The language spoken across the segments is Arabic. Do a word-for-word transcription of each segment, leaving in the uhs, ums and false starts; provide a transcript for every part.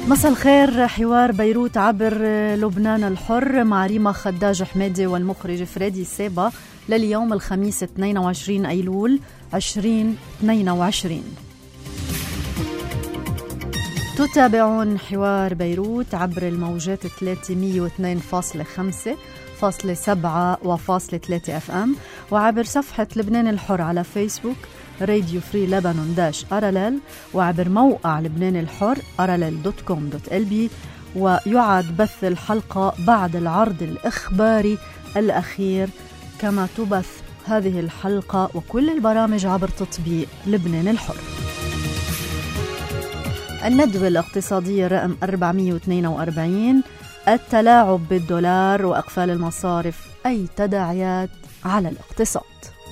مساء الخير. حوار بيروت عبر لبنان الحر مع ريما خداج حميدي والمخرج فريدي سيبا لليوم الخميس اثنين وعشرين أيلول ألفين واثنين وعشرين. تتابعون حوار بيروت عبر الموجات ثلاثمية واثنين فاصلة خمسة فاصلة سبعة وفاصلة ثلاثة اف ام وعبر صفحة لبنان الحر على فيسبوك راديو فري لبنان داش أراليل، وعبر موقع لبنان الحر أراليل دوت كوم دوت إل بي. ويعاد بث الحلقة بعد العرض الإخباري الأخير، كما تبث هذه الحلقة وكل البرامج عبر تطبيق لبنان الحر. الندوة الاقتصادية رقم أربعمية واثنين وأربعين، التلاعب بالدولار وأقفال المصارف، أي تداعيات على الاقتصاد.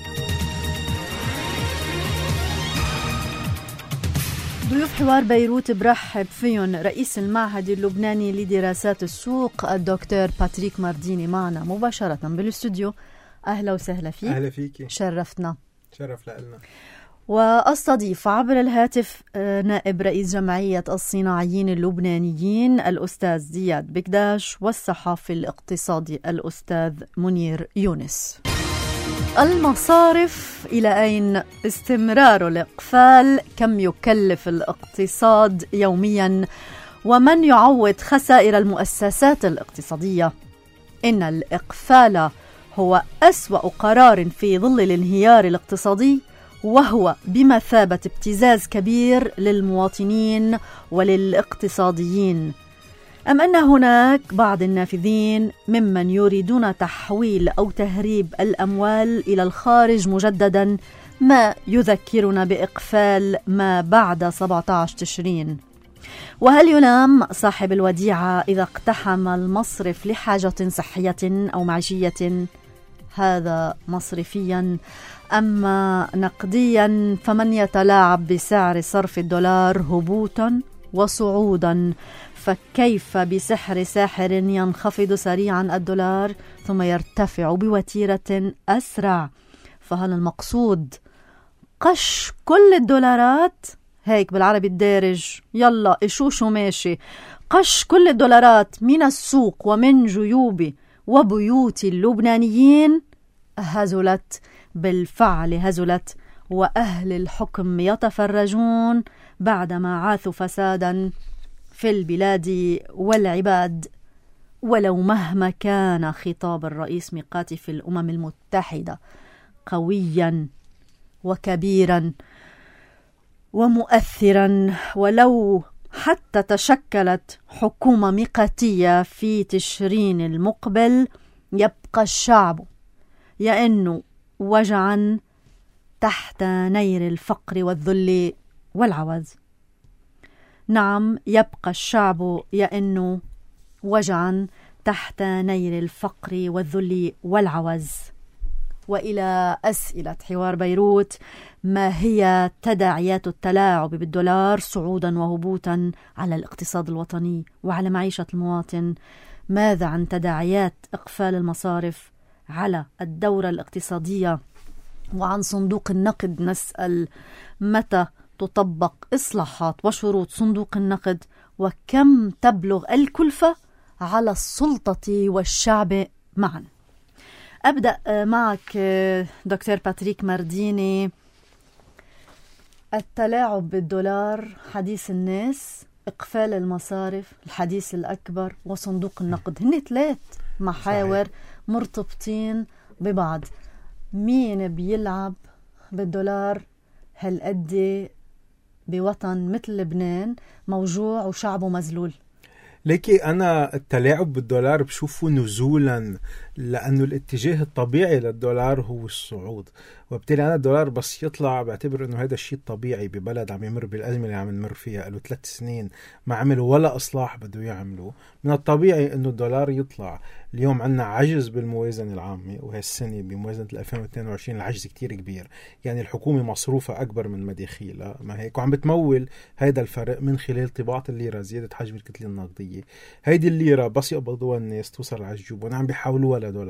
ضيوف حوار بيروت برحب فيهم رئيس المعهد اللبناني لدراسات السوق الدكتور باتريك مارديني معنا مباشرة بالاستوديو. أهلا وسهلا فيك. أهلا فيك، شرفتنا. شرف لنا. وأستضيف عبر الهاتف نائب رئيس جمعية الصناعيين اللبنانيين الأستاذ زياد بكداش والصحافي الاقتصادي الأستاذ منير يونس. المصارف إلى أين؟ استمرار الإقفال، كم يكلف الاقتصاد يوميا، ومن يعوض خسائر المؤسسات الاقتصادية؟ إن الإقفال هو أسوأ قرار في ظل الانهيار الاقتصادي، وهو بمثابة ابتزاز كبير للمواطنين وللاقتصاديين، أم أن هناك بعض النافذين ممن يريدون تحويل أو تهريب الأموال إلى الخارج مجددا، ما يذكرنا بإقفال ما بعد سبعة عشر تشرين؟ وهل يلام صاحب الوديعة إذا اقتحم المصرف لحاجة صحية أو معيشية؟ هذا مصرفيا. أما نقديا فمن يتلاعب بسعر صرف الدولار هبوطا وصعودا، فكيف بسحر ساحر ينخفض سريعا الدولار ثم يرتفع بوتيرة أسرع؟ فهل المقصود قش كل الدولارات؟ هيك بالعربي الدارج، يلا إشوشو ماشي، قش كل الدولارات من السوق ومن جيوب وبيوت اللبنانيين؟ هزلت، بالفعل هزلت، وأهل الحكم يتفرجون بعدما عاثوا فسادا في البلاد والعباد. ولو مهما كان خطاب الرئيس ميقاتي في الأمم المتحدة قويا وكبيرا ومؤثرا، ولو حتى تشكلت حكومة ميقاتية في تشرين المقبل، يبقى الشعب يئن وجعا تحت نير الفقر والذل والعوز. نعم، يبقى الشعب يئن وجعا تحت نير الفقر والذل والعوز. وإلى أسئلة حوار بيروت: ما هي تداعيات التلاعب بالدولار صعودا وهبوطا على الاقتصاد الوطني وعلى معيشة المواطن؟ ماذا عن تداعيات إقفال المصارف على الدورة الاقتصادية؟ وعن صندوق النقد نسأل: متى تطبق إصلاحات وشروط صندوق النقد، وكم تبلغ الكلفة على السلطة والشعب معا؟ أبدأ معك دكتور باتريك مارديني. التلاعب بالدولار حديث الناس، إقفال المصارف الحديث الأكبر، وصندوق النقد، هن ثلاث محاور مرتبطين ببعض. مين بيلعب بالدولار هالقد بوطن مثل لبنان موجوع وشعبه مزلول؟ لكي أنا التلاعب بالدولار بشوفه نزولا، لأنه الاتجاه الطبيعي للدولار هو الصعود، وبالتالي أنا الدولار بس يطلع بعتبر أنه هذا الشيء الطبيعي ببلد عم يمر بالأزمة اللي عم نمر فيها له ثلاث سنين ما عملوا ولا إصلاح بده يعملوا. من الطبيعي أنه الدولار يطلع. اليوم عنا عجز بالموازنة العامة، وهالسنة بموازنة ألفين واثنين وعشرين العجز كتير كبير، يعني الحكومة مصروفة أكبر من مداخيلها، ما هيك، وعم بتمول هذا الفرق من خلال طباعة الليرة، زيادة حجم الكتلة النقدية. هيدي الليرة بس يقبضوها الناس توصل على الجيوب، ونعم بيحولوها لدولار،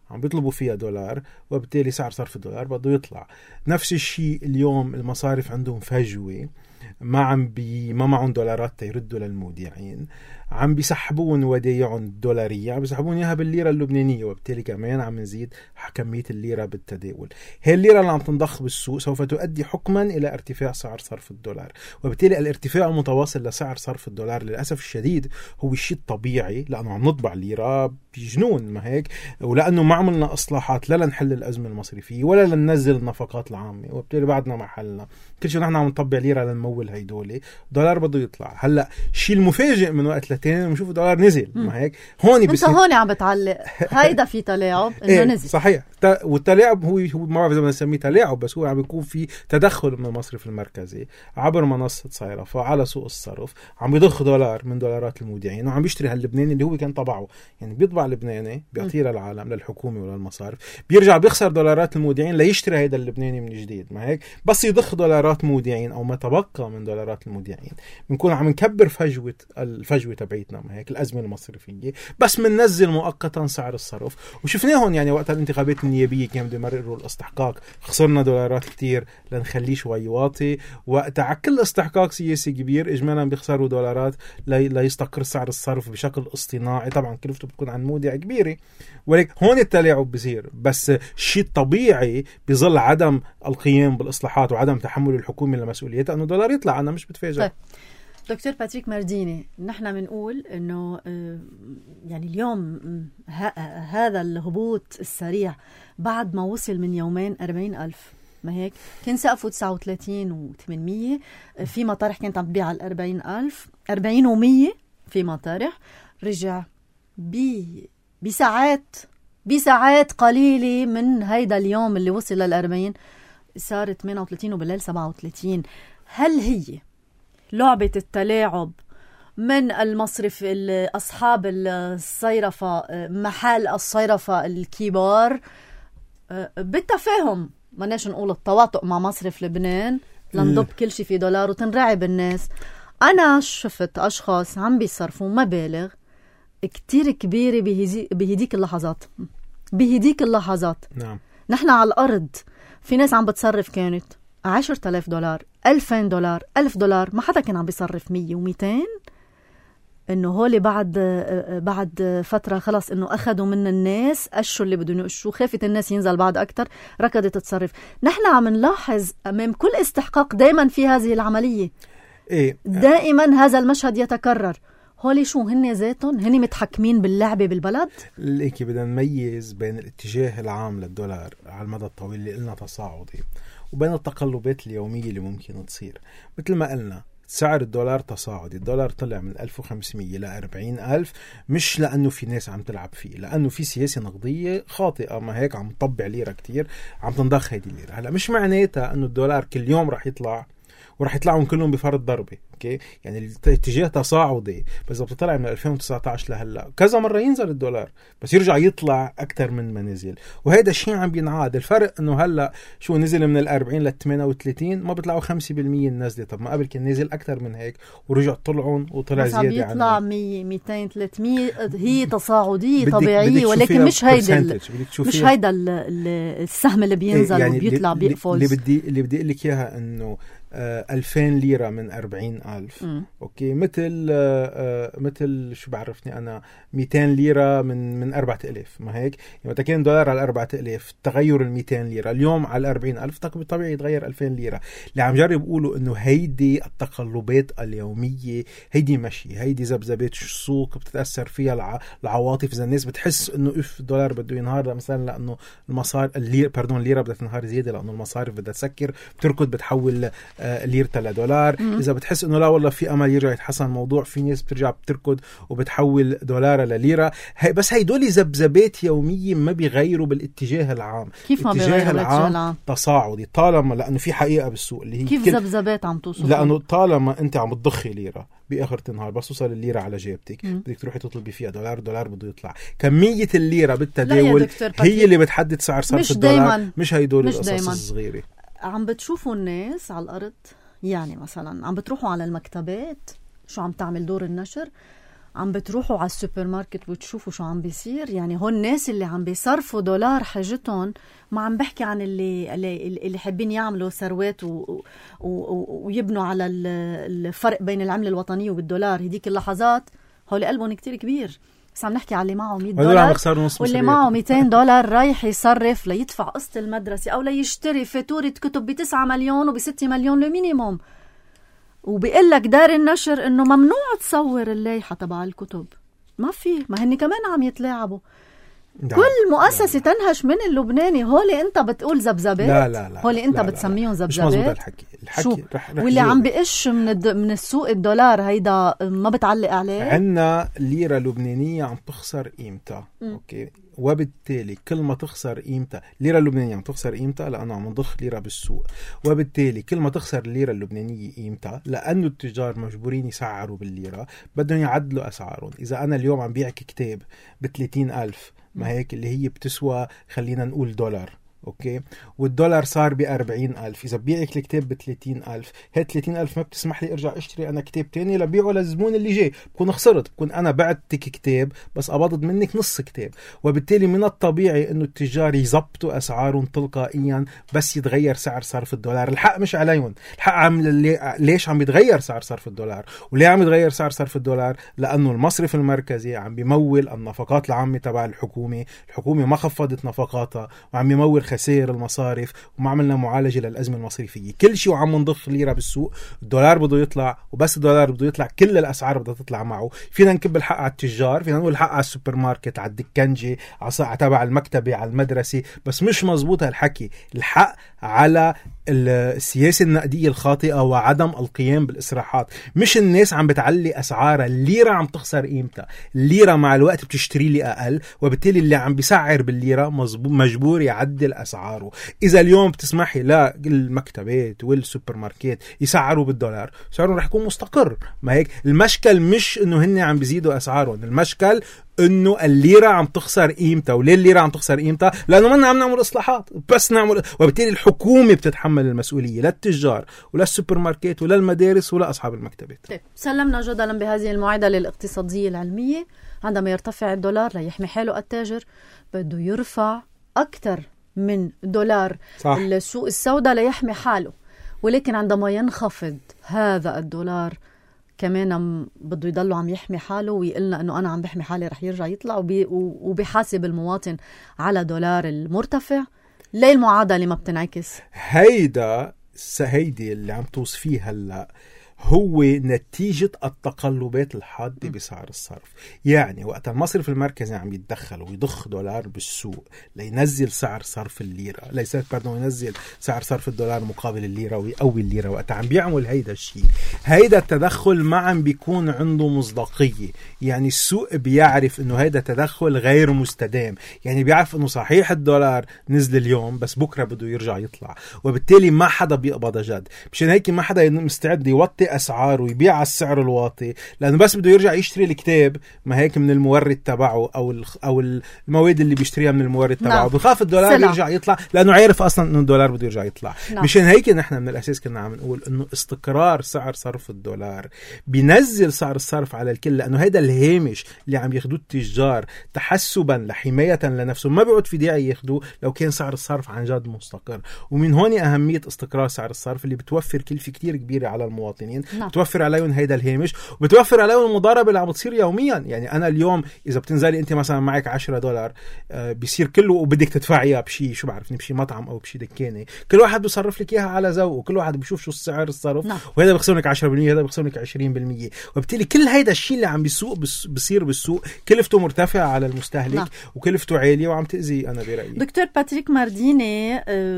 عم بيطلبوا فيها دولار، وبالتالي سعر صرف الدولار بده يطلع. نفس الشيء اليوم المصارف عندهم فجوة، ما عم بي ما معهم دولارات تيردوا للمودعين، عم بيسحبون ودايعهم الدولارية، عم بيسحبون اياها بالليرة اللبنانية، وبالتالي كمان عم نزيد كمية الليرة بالتداول. هي الليرة اللي عم تنضخ بالسوق سوف تؤدي حكما إلى ارتفاع سعر صرف الدولار، وبالتالي الارتفاع المتواصل لسعر صرف الدولار للأسف الشديد هو الشيء الطبيعي، لأنه عم نطبع ليرة بجنون ما هيك، ولأنه ما عملنا إصلاحات لا لنحل الأزمة المصرفية ولا لننزل النفقات العامة، وبالتالي بعدنا محلنا كل شيء نحن عم نطبع ليرة لنمول هيدولي، دولار بده يطلع. هلا الشيء المفاجئ من وقت لتاني بنشوف الدولار نزل ما هيك. هون انت هون عم بتعلق هيدا في تلاعب انه ايه نزل. صحيح، والتلاعب هو هو ما بعرف اذا بدنا نسميه تلاعب، بس هو عم بيكون في تدخل من المصرف المركزي عبر منصة صيرفة على سوق الصرف، عم يضخ دولار من دولارات المودعين وعم بيشتري هاللبناني اللي هو كان طبعه، يعني بيطبع لبناني بيعطيه للعالم للحكومة ولا المصارف، بيرجع بيخسر دولارات المودعين ليشتري هيدا اللبناني من جديد ما هيك. بس يضخ دولارات مودعين او ما تبقى من دولارات المودعين بنكون عم نكبر فجوة الفجوة تبعتنا ما هيك، الأزمة المصرفية، بس مننزل مؤقتا سعر الصرف. وشفناهم يعني وقت الانتخابات النيابية كانوا بده يمرروا الاستحقاق، خسرنا دولارات كتير لنخليه شوي واطي، وقت على كل استحقاق سياسي كبير اجمالا بيخسروا دولارات ليستقر سعر الصرف بشكل اصطناعي. طبعا كلفته بتكون عن مودع كبيرة، ولكن هون التلاعب بصير. بس الشيء الطبيعي بظل عدم القيام بالاصلاحات وعدم تحمل الحكومة لمسؤوليتها انه دولار يطلع. انا مش بتفاجئ. طيب. دكتور باتريك مارديني، نحن بنقول انه يعني اليوم هذا الهبوط السريع بعد ما وصل من يومين أربعين ألف ما هيك، كان سقفه تسعة وثلاثين وثمانمية، في مطارح كانت عم تبيع على أربعين ألف، أربعين ومية في مطارح، رجع بساعات بساعات قليلة من هيدا اليوم اللي وصل للأربعين صار ثمانية وثلاثين وبالليل سبعة وثلاثين. هل هي لعبة التلاعب من المصرف أصحاب الصيرفة محل الصيرفة الكبار بالتفاهم، ما ناش نقول التواطؤ مع مصرف لبنان لنضب كل شيء في دولار وتنرعب الناس؟ أنا شفت أشخاص عم بيصرفوا مبالغ كتير كبيرة بهديك اللحظات بهديك اللحظات نعم. نحن على الأرض في ناس عم بتصرف كانت عشرة آلاف دولار، ألفين دولار، ألف دولار، ما حدا كان عم بيصرف مية وميتين. إنه هولي بعد بعد فترة خلاص إنه أخذوا من الناس أشوا اللي بدهم يقشوا، خافت الناس ينزل بعد أكتر، ركضت تتصرف. نحن عم نلاحظ أمام كل استحقاق دائما في هذه العملية إيه؟ دائما هذا المشهد يتكرر. هولي شو هن ذاتهم هن متحكمين باللعبة بالبلد؟ ليكي بدنا نميز بين الاتجاه العام للدولار على المدى الطويل اللي قلنا تصاعدي وبين التقلبات اليومية اللي ممكن تصير. مثل ما قلنا سعر الدولار تصاعدي، الدولار طلع من ألف وخمسمية إلى أربعين ألف، مش لأنه في ناس عم تلعب فيه، لأنه في سياسة نقدية خاطئة ما هيك عم تطبع ليرة كتير، عم تنضخ هيدي الليرة. هلا مش معناتها أنه الدولار كل يوم رح يطلع ورح يطلعون كلهم بفرض ضربة، اوكي؟ يعني الاتجاه تصاعدي، بس اذا بتطلع من ألفين وتسعة عشر لهلا كذا مرة ينزل الدولار بس يرجع يطلع أكتر من ما نزل، وهذا الشيء عم بينعاد. الفرق انه هلا شو نزل من الأربعين للثمانية وثلاثين، ما بيطلعوا خمسة بالمية النزلة، طب ما قبل كان نزل أكتر من هيك ورجع طلعون وطلع زيادة عنه. بس يطلع مية ميتين ثلاثمية، هي تصاعدية طبيعية، ولكن مش هيدا مش هيدا السهم اللي بينزل يعني وبيطلع بيقفز. اللي بدي اللي بدي اقول لك اياها انه ألفين ليرة من أربعين ألف، م. أوكي، مثل آه مثل شو بعرفني أنا مئتين ليرة من من أربعة آلاف، ما هيك؟ يعني متى كان دولار على أربعة آلاف تغير المئتين ليرة، اليوم على أربعين ألف طبيعي يتغير ألفين ليرة. اللي عم جرب يقولوا إنه هيدي التقلبات اليومية، هيدي مشي، هيدي ذبذبات السوق بتتأثر فيها الع... العواطف. إذا الناس بتحس إنه إف الدولار بده ينهار مثلا لأنه المصارف الليرة باردون الليرة بدها تنهار زيادة لأنه المصارف بدها تسكر، بتركض بتحول ليرة لدولار. مم. إذا بتحس إنه لا والله في أمل يرجع يتحسن الموضوع، في ناس بترجع بتركض وبتحول دولار لليرة. هي بس هيدول ذبذبات يومية ما بيغيروا بالاتجاه العام. كيف ما بيغيروا الاتجاه العام؟ تصاعدي، طالما لأنه في حقيقة بالسوق اللي هي كيف ذبذبات عم توصل؟ لأنه طالما أنت عم تضخي ليرة بآخر النهار بس توصل الليرة على جيبتك، مم. بدك تروحي تطلبي فيها دولار، دولار بده يطلع. كمية الليرة بالتداول هي اللي بتحدد سعر صرف الدولار، دايماً. مش هيدول القصص الصغيرة. عم بتشوفوا الناس على الأرض، يعني مثلا عم بتروحوا على المكتبات، شو عم تعمل دور النشر، عم بتروحوا على السوبر ماركت وتشوفوا شو عم بيصير. يعني هون الناس اللي عم بيصرفوا دولار حاجتهم، ما عم بحكي عن اللي اللي, اللي حابين يعملوا ثروات و... و... و... ويبنوا على الفرق بين العملة الوطنية والدولار. هديك اللحظات هول قلبهم كتير كبير. بس عم نحكي على اللي معه مية دولار واللي معه ميتين دولار رايح يصرف ليدفع قسط المدرسة أو ليشتري فاتورة كتب بتسعة مليون وبستة مليون المينيموم، وبيقول لك دار النشر إنه ممنوع تصور اللائحة تبع الكتب. ما في، ما هني كمان عم يتلاعبوا. لا كل مؤسسة لا لا. تنهش من اللبناني. هولي انت بتقول زبزبات، لا لا لا هولي انت لا لا بتسميهم زبزبات. مش مزبوط الحكي. الحكي رح رح واللي عم بقش من الد... من السوق الدولار هيدا ما بتعلق عليه. عنا ليرة لبنانية عم تخسر قيمتها، اوكي، وبالتالي كل ما تخسر قيمتها الليرة اللبنانية عم تخسر قيمتها لأنه عم نضخ ليرة بالسوق، وبالتالي كل ما تخسر الليرة اللبنانية قيمتها لأنه التجار مجبورين يسعروا بالليرة، بدهم يعدلوا أسعارهم. إذا أنا اليوم عم بيعك كتاب بثلاثين ألف، ما هيك اللي هي بتسوى خلينا نقول دولار، اوكي، والدولار صار بأربعين ألف، إذا بيعك الكتاب بثلاثين ألف، هاد ثلاثين ألف ما بتسمح لي أرجع أشتري أنا كتاب تاني لبيعه للزبون اللي جاي، بكون خسرت، بكون أنا بعتك كتاب بس قبضت منك نص كتاب. وبالتالي من الطبيعي إنه التجار يزبطوا أسعارهم تلقائيا بس يتغير سعر صرف الدولار. الحق مش عليهم، الحق عم ليش عم بيتغير سعر صرف الدولار؟ وليه عم يتغير سعر صرف الدولار؟ لأنه المصرف المركزي عم بيمول النفقات العامة تبع الحكومة، الحكومة ما خفضت نفقاتها وعم يمول خسائر المصارف، وما عملنا معالجة للأزمة المصرفية. كل شيء وعم نضخ ليرة بالسوق، الدولار بده يطلع، وبس الدولار بده يطلع كل الأسعار بدها تطلع معه. فينا نكب الحق على التجار، فينا نقول الحق على السوبر ماركت، على الدكنجة، على تبع المكتبة، على المدرسة، بس مش مزبوط هالحكي. الحق على السياسة النقدية الخاطئة وعدم القيام بالإصلاحات. مش الناس عم بتعلي أسعارها، الليرة عم تخسر قيمتها، الليرة مع الوقت بتشتري لي أقل، وبالتالي اللي عم بيسعر بالليرة مجبور يعدل أسعاره. إذا اليوم بتسمحي لا المكتبات والسوبر ماركت يسعروا بالدولار، سعرهم رح يكون مستقر. ما هيك المشكل مش إنه هن عم بيزيدوا أسعارهم، المشكل انه الليره عم تخسر قيمتها. وليه الليره عم تخسر قيمتها؟ لانه ما عم نعمل اصلاحات، بس نعمل، وبالتالي الحكومه بتتحمل المسؤوليه، لا التجار ولا السوبر ماركت ولا المدارس ولا اصحاب المكتبات. طيب سلمنا جدلا بهذه المعادله الاقتصاديه العلميه. عندما يرتفع الدولار ليحمي حاله التاجر بده يرفع اكثر من دولار صح. السوق السوداء ليحمي حاله، ولكن عندما ينخفض هذا الدولار كمان بده يضلوا عم يحمي حاله ويقلنا انه انا عم بحمي حالي، رح يرجع يطلع وبي وبيحاسب المواطن على دولار المرتفع. ليه المعادله ما بتنعكس؟ هيدا هيدي اللي عم توصفيه هلا هو نتيجة التقلبات الحادة بسعر الصرف. يعني وقت المصرف المركزي عم يتدخل ويضخ دولار بالسوق لينزل سعر صرف الليرة، ليس بردون ينزل سعر صرف الدولار مقابل الليرة ويقوي الليرة، وقت عم بيعمل هيدا الشيء، هيدا التدخل ما عم بيكون عنده مصداقية. يعني السوق بيعرف انه هيدا تدخل غير مستدام، يعني بيعرف انه صحيح الدولار نزل اليوم بس بكرة بده يرجع يطلع، وبالتالي ما حدا بيقبض جد. مشان هيك ما حدا مستعد يوطي أسعار ويبيع على السعر الواطي، لأنه بس بده يرجع يشتري الكتاب ما هيك من المورد تبعه أو أو المواد اللي بيشتريها من المورد تبعه. نعم. بخاف الدولار سلع. يرجع يطلع لأنه عارف أصلا إنه الدولار بده يرجع يطلع. نعم. مشان هيك نحن من الأساس كنا عم نقول إنه استقرار سعر صرف الدولار بينزل سعر الصرف على الكل، لأنه هذا الهامش اللي عم ياخدوه التجار تحسبا لحماية لنفسهم ما بيعود في داعي ياخدوه لو كان سعر الصرف عن جد مستقر. ومن هون أهمية استقرار سعر الصرف اللي بتوفر كلفة كتير كبيرة على المواطنين. نعم. بتوفر عليهم هيدا الهامش وبتوفر عليهم المضاربة اللي عم بتصير يوميا. يعني أنا اليوم إذا بتنزلي أنت مثلا معك عشرة دولار آه بيصير كله وبدك تدفعيها بشي شو بعرفني بشي مطعم أو بشي دكانة، كل واحد بيصرف لك إياها على ذوقه وكل واحد بيشوف شو السعر الصرف. نعم. وهذا بيخصم لك عشرة بالمية هذا بيخصم لك عشرين بالمية، وبالتالي كل هيدا الشيء اللي عم بيسوق بيصير بالسوق كلفته مرتفعة على المستهلك. نعم. وكلفته عالية وعم تأذي أنا برأيي. دكتور باتريك مارديني،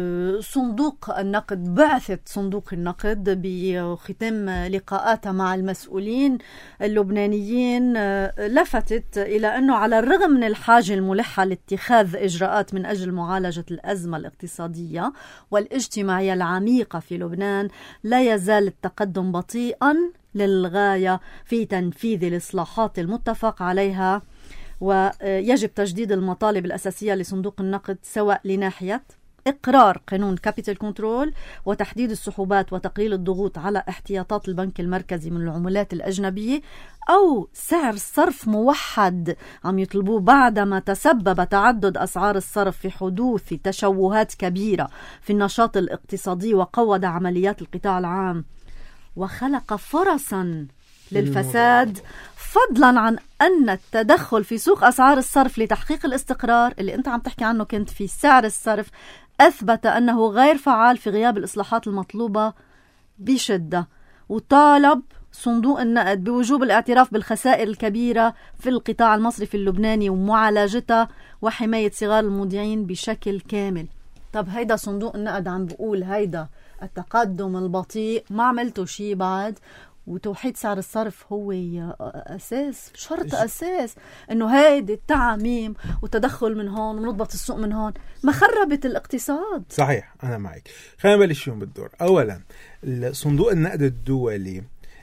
صندوق النقد بعثت صندوق النقد بختام لقاءاتها مع المسؤولين اللبنانيين لفتت إلى أنه على الرغم من الحاجة الملحة لاتخاذ إجراءات من أجل معالجة الأزمة الاقتصادية والاجتماعية العميقة في لبنان، لا يزال التقدم بطيئا للغاية في تنفيذ الإصلاحات المتفق عليها، ويجب تجديد المطالب الأساسية لصندوق النقد سواء لناحية إقرار قانون كابيتال كنترول وتحديد السحوبات وتقليل الضغوط على احتياطات البنك المركزي من العملات الأجنبية، أو سعر صرف موحد عم يطلبوه بعدما تسبب تعدد أسعار الصرف في حدوث تشوهات كبيرة في النشاط الاقتصادي وقوض عمليات القطاع العام وخلق فرصا للفساد، فضلا عن أن التدخل في سوق أسعار الصرف لتحقيق الاستقرار اللي أنت عم تحكي عنه كنت في سعر الصرف أثبت أنه غير فعال في غياب الإصلاحات المطلوبة بشدة. وطالب صندوق النقد بوجوب الاعتراف بالخسائر الكبيرة في القطاع المصرفي اللبناني ومعالجتها وحماية صغار المودعين بشكل كامل. طب هيدا صندوق النقد عم بقول هيدا التقدم البطيء، ما عملتوا شيء بعد، وتوحيد سعر الصرف هو أساس، شرط أساس إنه هيدي التعميم وتدخل من هون ونضبط السوق من هون ما خربت الاقتصاد. صحيح، أنا معك. خلينا نبلش يوم بالدور. أولا صندوق النقد الدولي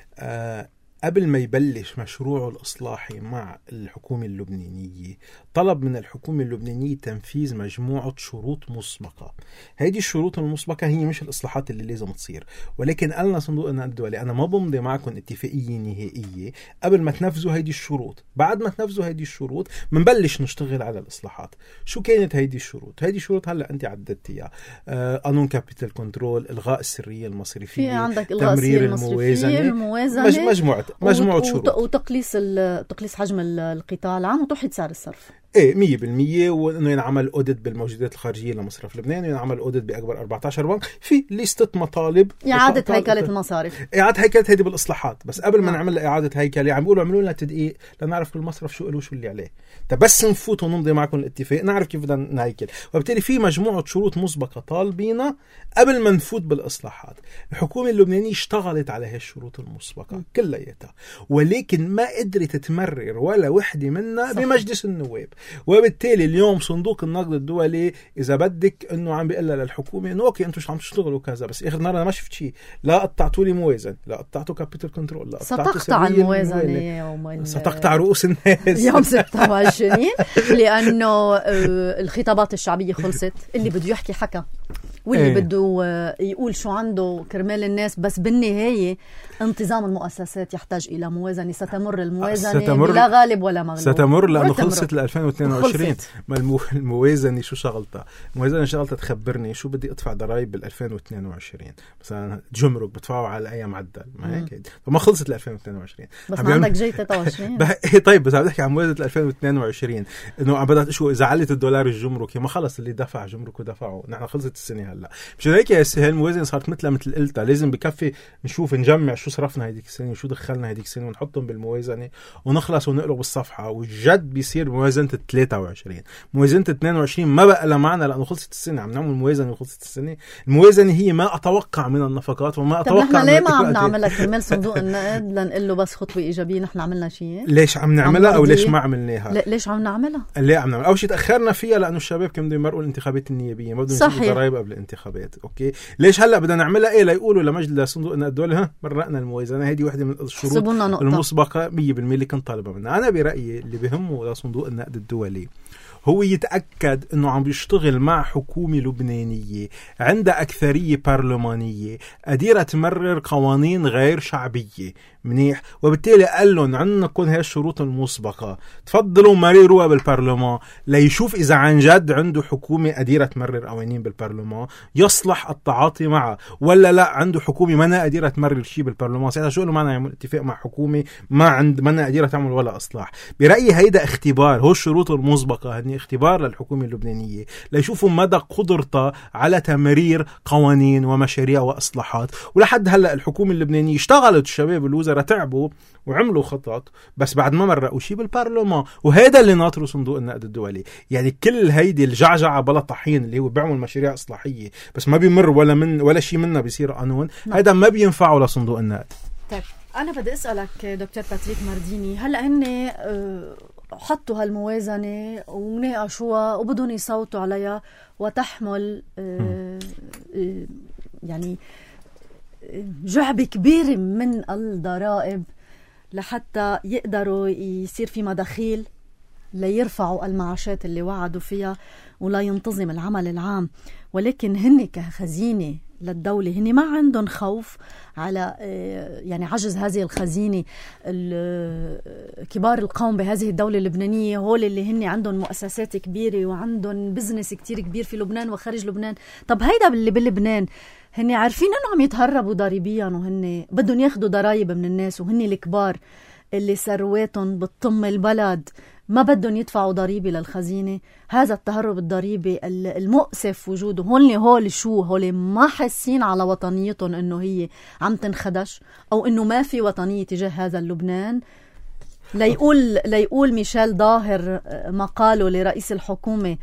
آه قبل ما يبلش مشروعه الإصلاحي مع الحكومة اللبنانية طلب من الحكومة اللبنانية تنفيذ مجموعة شروط مسبقة. هذه الشروط المسبقة هي مش الإصلاحات اللي لازم تصير، ولكن قالنا صندوق النقد الدولي أنا ما بمضي معكم اتفاقية نهائية قبل ما تنفذوا هذه الشروط. بعد ما تنفذوا هذه الشروط منبلش نشتغل على الإصلاحات. شو كانت هذه الشروط؟ هذه الشروط هلأ أنت عددتيها: آه، قانون كابيتال كنترول، إلغاء السرية المصرفية، في عندك إلغاء تمرير المصرفية، الموازنة، مج- مجموعة مجموعة شروط، وتقليص تقليص حجم القطاع العام وتوحيد سعر الصرف. ايه مية بالمية، وانه ينعمل اوديت بالموجودات الخارجيه لمصرف لبنان، وينعمل اوديت باكبر أربعة عشر بنك، في ليستة مطالب اعاده هيكله المصارف. اعاده هيكله هيدي بالاصلاحات، بس قبل ما نعمل اعاده هيكله عم بيقولوا عملوا لنا تدقيق لنعرف كل مصرف شو له وشو اللي عليه. طب بس نفوت ونمضي معكم الاتفاق نعرف كيف بدنا نهيكل. وبالتالي في مجموعه شروط مسبقه طالبينا قبل ما نفوت بالاصلاحات. الحكومه اللبنانيه اشتغلت على هي الشروط المسبقه كلياتها، ولكن ما قدرت تمرر ولا وحده منها بمجلس النواب. وبالتالي اليوم صندوق النقد الدولي اذا بدك انه عم بيقول للحكومه انه اوكي انتم عم تشتغلوا كذا، بس اخر نهار انا ما شفت شيء، لا قطعتوا لي موازن، لا قطعتوا كابيتال كنترول، لا قطعتوا ستقطع الموازنه يوم ستقطع رؤوس الناس يوم ستة وعشرين لانه الخطابات الشعبيه خلصت. اللي بده يحكي حكى، واللي ايه. بده يقول شو عنده كرمال الناس، بس بالنهايه انتظام المؤسسات يحتاج الى موازنه. ستمر الموازنه ستمر لا غالب ولا مغلوب، ستمر لانه خلصت ل ألفين واثنين وعشرين. ما الموازنه شو شغلتها؟ الموازنه شغلتها تخبرني شو بدي ادفع ضرائب بال ألفين واثنين وعشرين، مثلا جمرك بدفعه على اي معدل، ما هيك؟ فما خلصت ل ألفين واثنين وعشرين، بس ما عندك جاي ثلاثة وعشرين. طيب بس عم بحكي عن موازنه ألفين واثنين وعشرين، انه عم بدها شو اذا علت الدولار الجمركي ما خلص اللي دفع جمرك ودفعه، نحن خلصت السنه هلا. مشان هيك يا سهل الموازنه صارت مثلها مثل قلتها، لازم بكفي نشوف نجمع شو صرفنا هذيك السنه وشو دخلنا هذيك السنه ونحطهم بالموازنه ونخلص ونقلب الصفحه، والجد بيصير موازنه ثلاثة وعشرين. موازنه اثنين وعشرين ما بقى لها معنى لانه خلصت السنه، عم نعمل موازنه وخلصت السنه. الموازنه هي ما اتوقع من النفقات وما اتوقع. طب نحن ليه ما عم نعملها كرمال صندوق النقد لنقول له بس خطوه ايجابيه؟ نحن عملنا شيء؟ ليش عم نعملها او ليش ما عملناها؟ ليش عم نعملها؟ ليه عم نعمل؟ اول شيء تاخرنا فيها لانه الشباب كانوا بدهم يمرقوا الانتخابات النيابيه، ما بدهم يسووا ضرائب قبل الانتخابات. اوكي ليش هلا بدنا نعملها؟ ايه ليقولوا لمجلس صندوق النقد الدولي ها مرقنا الموازنه. هذه وحده من الشروط المسبقه مية بالمية اللي كنت طالبها منها. انا برايي اللي بهمه لصندوق النقد الدولي هو يتأكد أنه عم بيشتغل مع حكومة لبنانية عندها أكثرية برلمانية قادرة تمرر قوانين غير شعبية منيح، وبالتالي قال لهم عندنا كون هاي الشروط المسبقة، تفضلوا مريروها بالبرلمان ليشوف إذا عن جد عنده حكومة قادرة تمرر قوانين بالبرلمان يصلح التعاطي معها، ولا لا عنده حكومة ما قادرة تمرر شيء بالبرلمان. ساعتها شو له معنى يعمل اتفاق مع حكومة ما عند ما قادرة تعمل ولا إصلاح؟ برأيي هيدا اختبار، هو الشروط المسبقة هني اختبار للحكومة اللبنانية ليشوفوا مدى قدرتها على تمرير قوانين ومشاريع وإصلاحات. ولحد هلأ الحكومة اللبنانية اشتغلت، الشباب الوزراء تعبوا وعملوا خطط، بس بعد ما مرقوا شيء بالبرلمان. وهذا اللي ناطره صندوق النقد الدولي. يعني كل هيدي الجعجعة بلا طحين اللي هو بيعمل مشاريع إصلاحية بس ما بيمر ولا من ولا شيء منها بيصير قانون، هذا ما بينفعه لصندوق النقد. طيب أنا بدي أسألك دكتور باتريك مارديني، هلأ هن أه حطوا هالموازنة وناقشوها وبدهم يصوتوا عليها وتحمل أه أه يعني جعبة كبيرة من الضرائب لحتى يقدروا يصير في مداخيل ليرفعوا المعاشات اللي وعدوا فيها ولا ينتظم العمل العام. ولكن هن كخزينة للدولة هن ما عندهم خوف على يعني عجز هذه الخزينة. كبار القوم بهذه الدولة اللبنانية هول اللي هن عندهم مؤسسات كبيرة وعندهم بزنس كتير كبير في لبنان وخارج لبنان. طب هيدا اللي بلبنان هن عارفين انه عم يتهربوا ضريبيا وهن بدهم ياخدوا ضرائب من الناس، وهن الكبار اللي ثرواتهم بتطم البلد ما بدهم يدفعوا ضريبة للخزينة. هذا التهرب الضريبي المؤسف وجوده هون. هول شو هول ما حاسين على وطنيتهم انه هي عم تنخدش او انه ما في وطنية تجاه هذا اللبنان. ليقول ليقول ميشيل ظاهر مقاله لرئيس الحكومة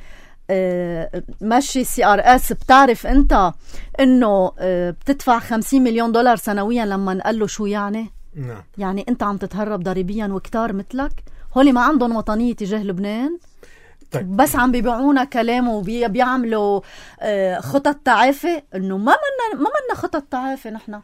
ماشي سي ار اس، بتعرف انت انه بتدفع خمسين مليون دولار سنويا. لما نقال له شو يعني؟ نعم. يعني انت عم تتهرب ضريبيا وكتار مثلك. هولي ما عندهم وطنية تجاه لبنان. طيب. بس عم بيبيعونا كلام وبيعملوا خطط تعافي. انه ما منا ما منا خطط تعافي نحن.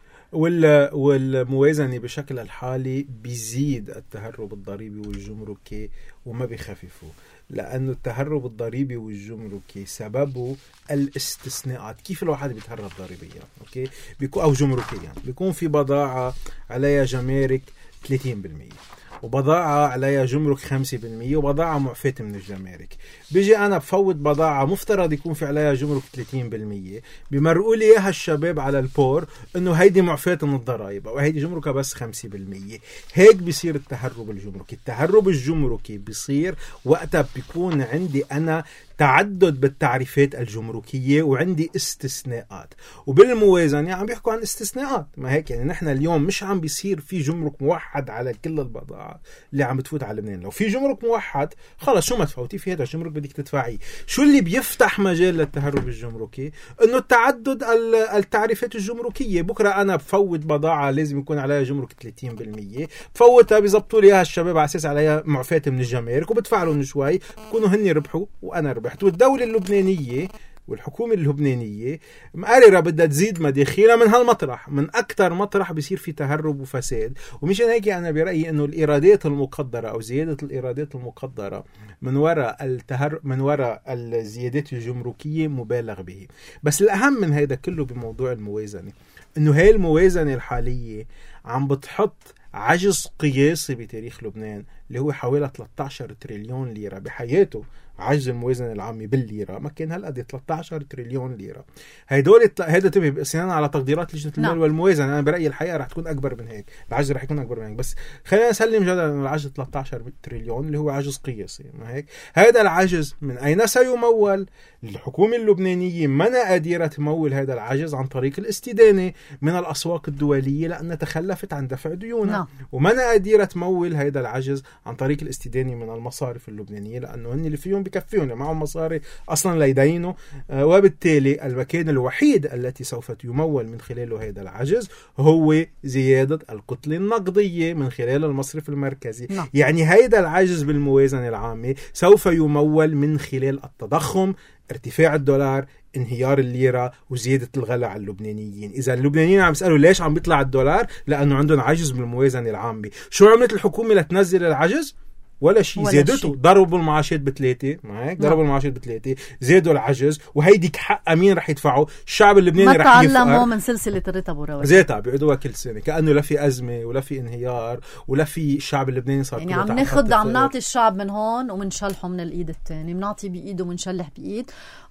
والموازنة بشكل الحالي بيزيد التهرب الضريبي والجمركي وما بيخففوا، لأنه التهرب الضريبي والجمركي سببه الاستثناءات. كيف الواحد بيتهرب ضريبيا أوكي بيكون أو جمركيا؟ بيكون في بضاعة عليها جمارك ثلاثين بالمية وبضاعة عليها جمرك خمسة بالمية وبضاعة معفاة من الجمارك. بيجي أنا بفوت بضاعة مفترض يكون في عليها جمرك ثلاثين بالمية، بمرقوا لي إياها الشباب على البور إنه هيدي معفاة من الضرائب أو هيدي جمركها بس خمسة بالمية. هيك بيصير التهرب الجمركي. التهرب الجمركي بيصير وقتها بيكون عندي أنا تعدد بالتعريفات الجمركية وعندي استثناءات. وبالموازنة عم بيحكوا عن استثناءات. ما هيك يعني نحن اليوم مش عم بيصير في جمرك موحد على كل البضائع اللي عم بتفوت على لبنان. لو في جمرك موحد خلص شو ما تفوتي في هذا الجمرك بدك تدفعيه. شو اللي بيفتح مجال للتهرب الجمركي؟ انه التعدد التعريفات الجمركية. بكرة انا بفوت بضاعة لازم يكون عليها جمرك ثلاثين بالمية، بفوتها بيزبطوا لي اياها الشباب على اساس عليها معفاة من الجمارك وبدفع لهم شوي، بكونوا هني ربحوا وانا ربحت. والدولة اللبنانية والحكومة اللبنانية مقررة بدها تزيد مداخيلها من هالمطرح، من أكتر مطرح بيصير في تهرب وفساد. ومشان هيك أنا برأيي إنه الإيرادات المقدرة أو زيادة الإيرادات المقدرة من وراء التهرب من وراء الزيادات الجمركية مبالغ به. بس الأهم من هذا كله بموضوع الموازنة إنه هاي الموازنة الحالية عم بتحط عجز قياسي بتاريخ لبنان اللي هو حوالي ثلاثة عشر تريليون ليرة. بحياته عجز الموازنة العامة بالليرة ما كان هالقد ثلاثة عشر تريليون ليرة. هيدول هيدا تبي بسنان على تقديرات لجنة المال والموازنة. أنا برأيي الحقيقة رح تكون أكبر من هيك، العجز رح يكون أكبر من هيك. بس خلينا نسلم جدلا إنه العجز ثلاثة عشر تريليون اللي هو عجز قياسي. ما هيك هذا العجز من أين سيمول؟ الحكومة اللبنانية منع قادرة تمول هذا العجز عن طريق الاستدانة من الأسواق الدولية لأنها تخلفت عن دفع ديونها، ومنع قادرة تمول هذا العجز عن طريق الاستدانة من المصارف اللبنانية لأنه هن اللي فيهم بكفيهم معهم مصاري أصلا ليدينوا. آه وبالتالي المكان الوحيد التي سوف يمول من خلاله هذا العجز هو زيادة الكتلة النقدية من خلال المصرف المركزي. نعم. يعني هذا العجز بالموازنة العامة سوف يمول من خلال التضخم، ارتفاع الدولار، انهيار الليرة، وزيادة الغلاء على اللبنانيين. إذا اللبنانيين عم يسألوا ليش عم بيطلع الدولار؟ لأنه عندهم عجز بالموازنة العامة. شو عملت الحكومة لتنزل العجز؟ ولا شيء. زادته، ضربوا المعاشات بثلاثة. معك ضربوا المعاشات بثلاثة، زادوا العجز، وهيديك حق مين رح يدفعوا؟ الشعب اللبناني رح يفقر. ما تعلموا من سلسلة الرتب والرواتب زيتها بيعيدوها كل سنة كأنه لا في أزمة ولا في انهيار ولا في الشعب اللبناني صار يعني عم ناخد عم نعطي الشعب من هون ومنشلحه من الإيد الثاني، بنعطي بإيد ومنشلح بإيد،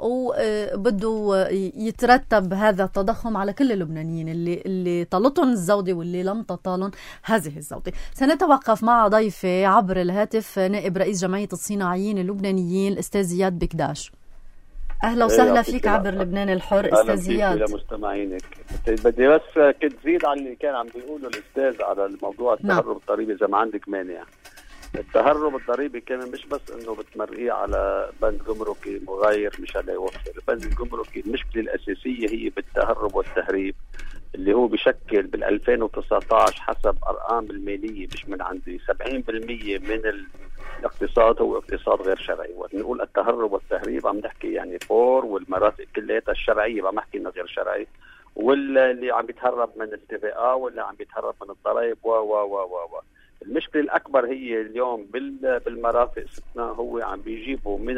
وبده يترتب هذا التضخم على كل اللبنانيين اللي اللي طالتهم الزودة واللي لم تطالهم هذه الزودة. سنتوقف مع ضيفي عبر الهاتف نائب رئيس جمعية الصناعيين اللبنانيين الأستاذ زياد بكداش. أهلا وسهلا فيك عبر لبنان الحر أستاذ زياد. أهلا لمستمعينك. بدي بس كنت زيد عن اللي كان عم بيقوله الأستاذ على الموضوع التهرب الضريبي إذا ما عندك مانع. التهرب الضريبي كان مش بس إنه بتمرقيه على بند جمركي مغاير مشان يوفر. البند الجمركي المشكلة الأساسية هي بالتهرب والتهريب اللي هو بشكل بالألفين وتسعة عشر حسب أرقام المالية مش من عندي سبعين بالمية من الاقتصاد هو اقتصاد غير شرعي. ونقول التهرب والتهريب عم نحكي يعني فور والمرافق كلها الشرعية عم نحكي إنه غير شرعي، واللي عم بيتهرب من التي في آ واللي عم بيتهرب من الضرائب و و و و المشكلة الأكبر هي اليوم بالمرافق ستنا هو عم بيجيبوا من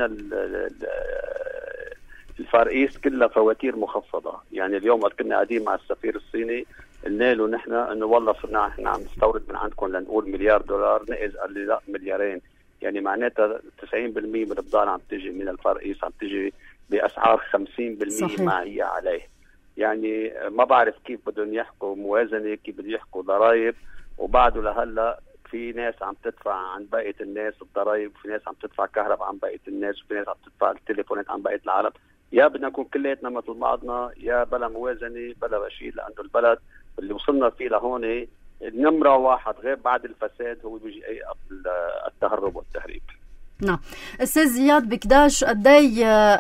الفار ايست كلها فواتير مخفضة. يعني اليوم وقت كنا قاعدين مع السفير الصيني قلنا له نحن انه والله صرنا احنا عم نستورد من عندكم لنقول مليار دولار، نقز قال لي لا مليارين. يعني معناتها تسعين بالمية من البضاعة عم تجي من الفار ايست عم تجي بأسعار خمسين بالمية معية عليه. يعني ما بعرف كيف بدهم يحكوا موازنة، كيف بدهم يحكوا ضرائب، وبعده لهلا في ناس عم تدفع عن بقية الناس الضرائب، وفي ناس عم تدفع كهرباء عن بقية الناس، وفي ناس عم تدفع التليفونات عن بقية العالم. يا بدنا نكون كلياتنا مثل بعضنا يا بلا موازنة بلا شيء، لأنه البلد اللي وصلنا فيه لهون النمرة واحد غير بعد الفساد هو بيجي أي التهرب والتهريب. نعم. أستاذ زياد بكداش قدي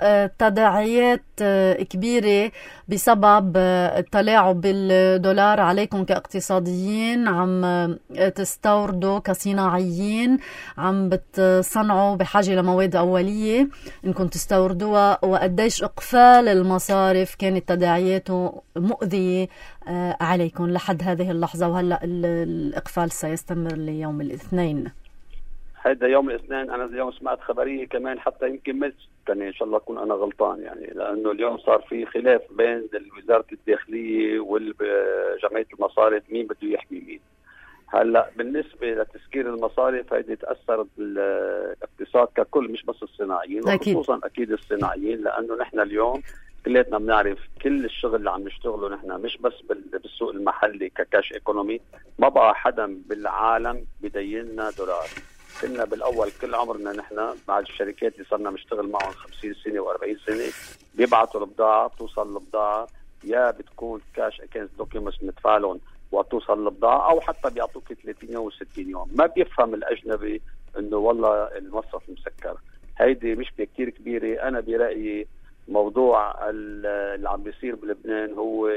تداعيات كبيرة بسبب التلاعب بالدولار عليكم كاقتصاديين، عم تستوردوا كصناعيين، عم بتصنعوا بحاجة لمواد أولية إنكم تستوردوها، وقديش إقفال المصارف كانت تداعياته مؤذية عليكم لحد هذه اللحظة، وهلأ الإقفال سيستمر ليوم الاثنين. هذا يوم الاثنين. انا اليوم سمعت خبريه كمان حتى يمكن مش كان ان شاء الله اكون انا غلطان، يعني لانه اليوم صار في خلاف بين وزاره الداخليه وجمعيه المصارف مين بده يحمي مين. هلا بالنسبه لتسكير المصارف هيدي تاثر الاقتصاد ككل مش بس الصناعيين، وخصوصا اكيد الصناعيين، لانه نحن اليوم كلياتنا بنعرف كل الشغل اللي عم نشتغله نحن مش بس بالسوق المحلي ككاش ايكونومي. ما بقى حدا بالعالم بديننا دولار. كنا بالاول كل عمرنا نحن مع الشركات اللي صرنا نشتغل معهم خمسين سنه وأربعين سنه بيبعتوا البضاعه، بتوصل البضاعه يا بتكون كاش اكينست دوكيومنتس ندفع لهم وتوصل البضاعه، او حتى بيعطوك ثلاثين يوم وستين يوم. ما بيفهم الاجنبي انه والله المصرف مسكر. هيدي مشكله كثير كبيره. انا برايي موضوع اللي عم بيصير بلبنان هو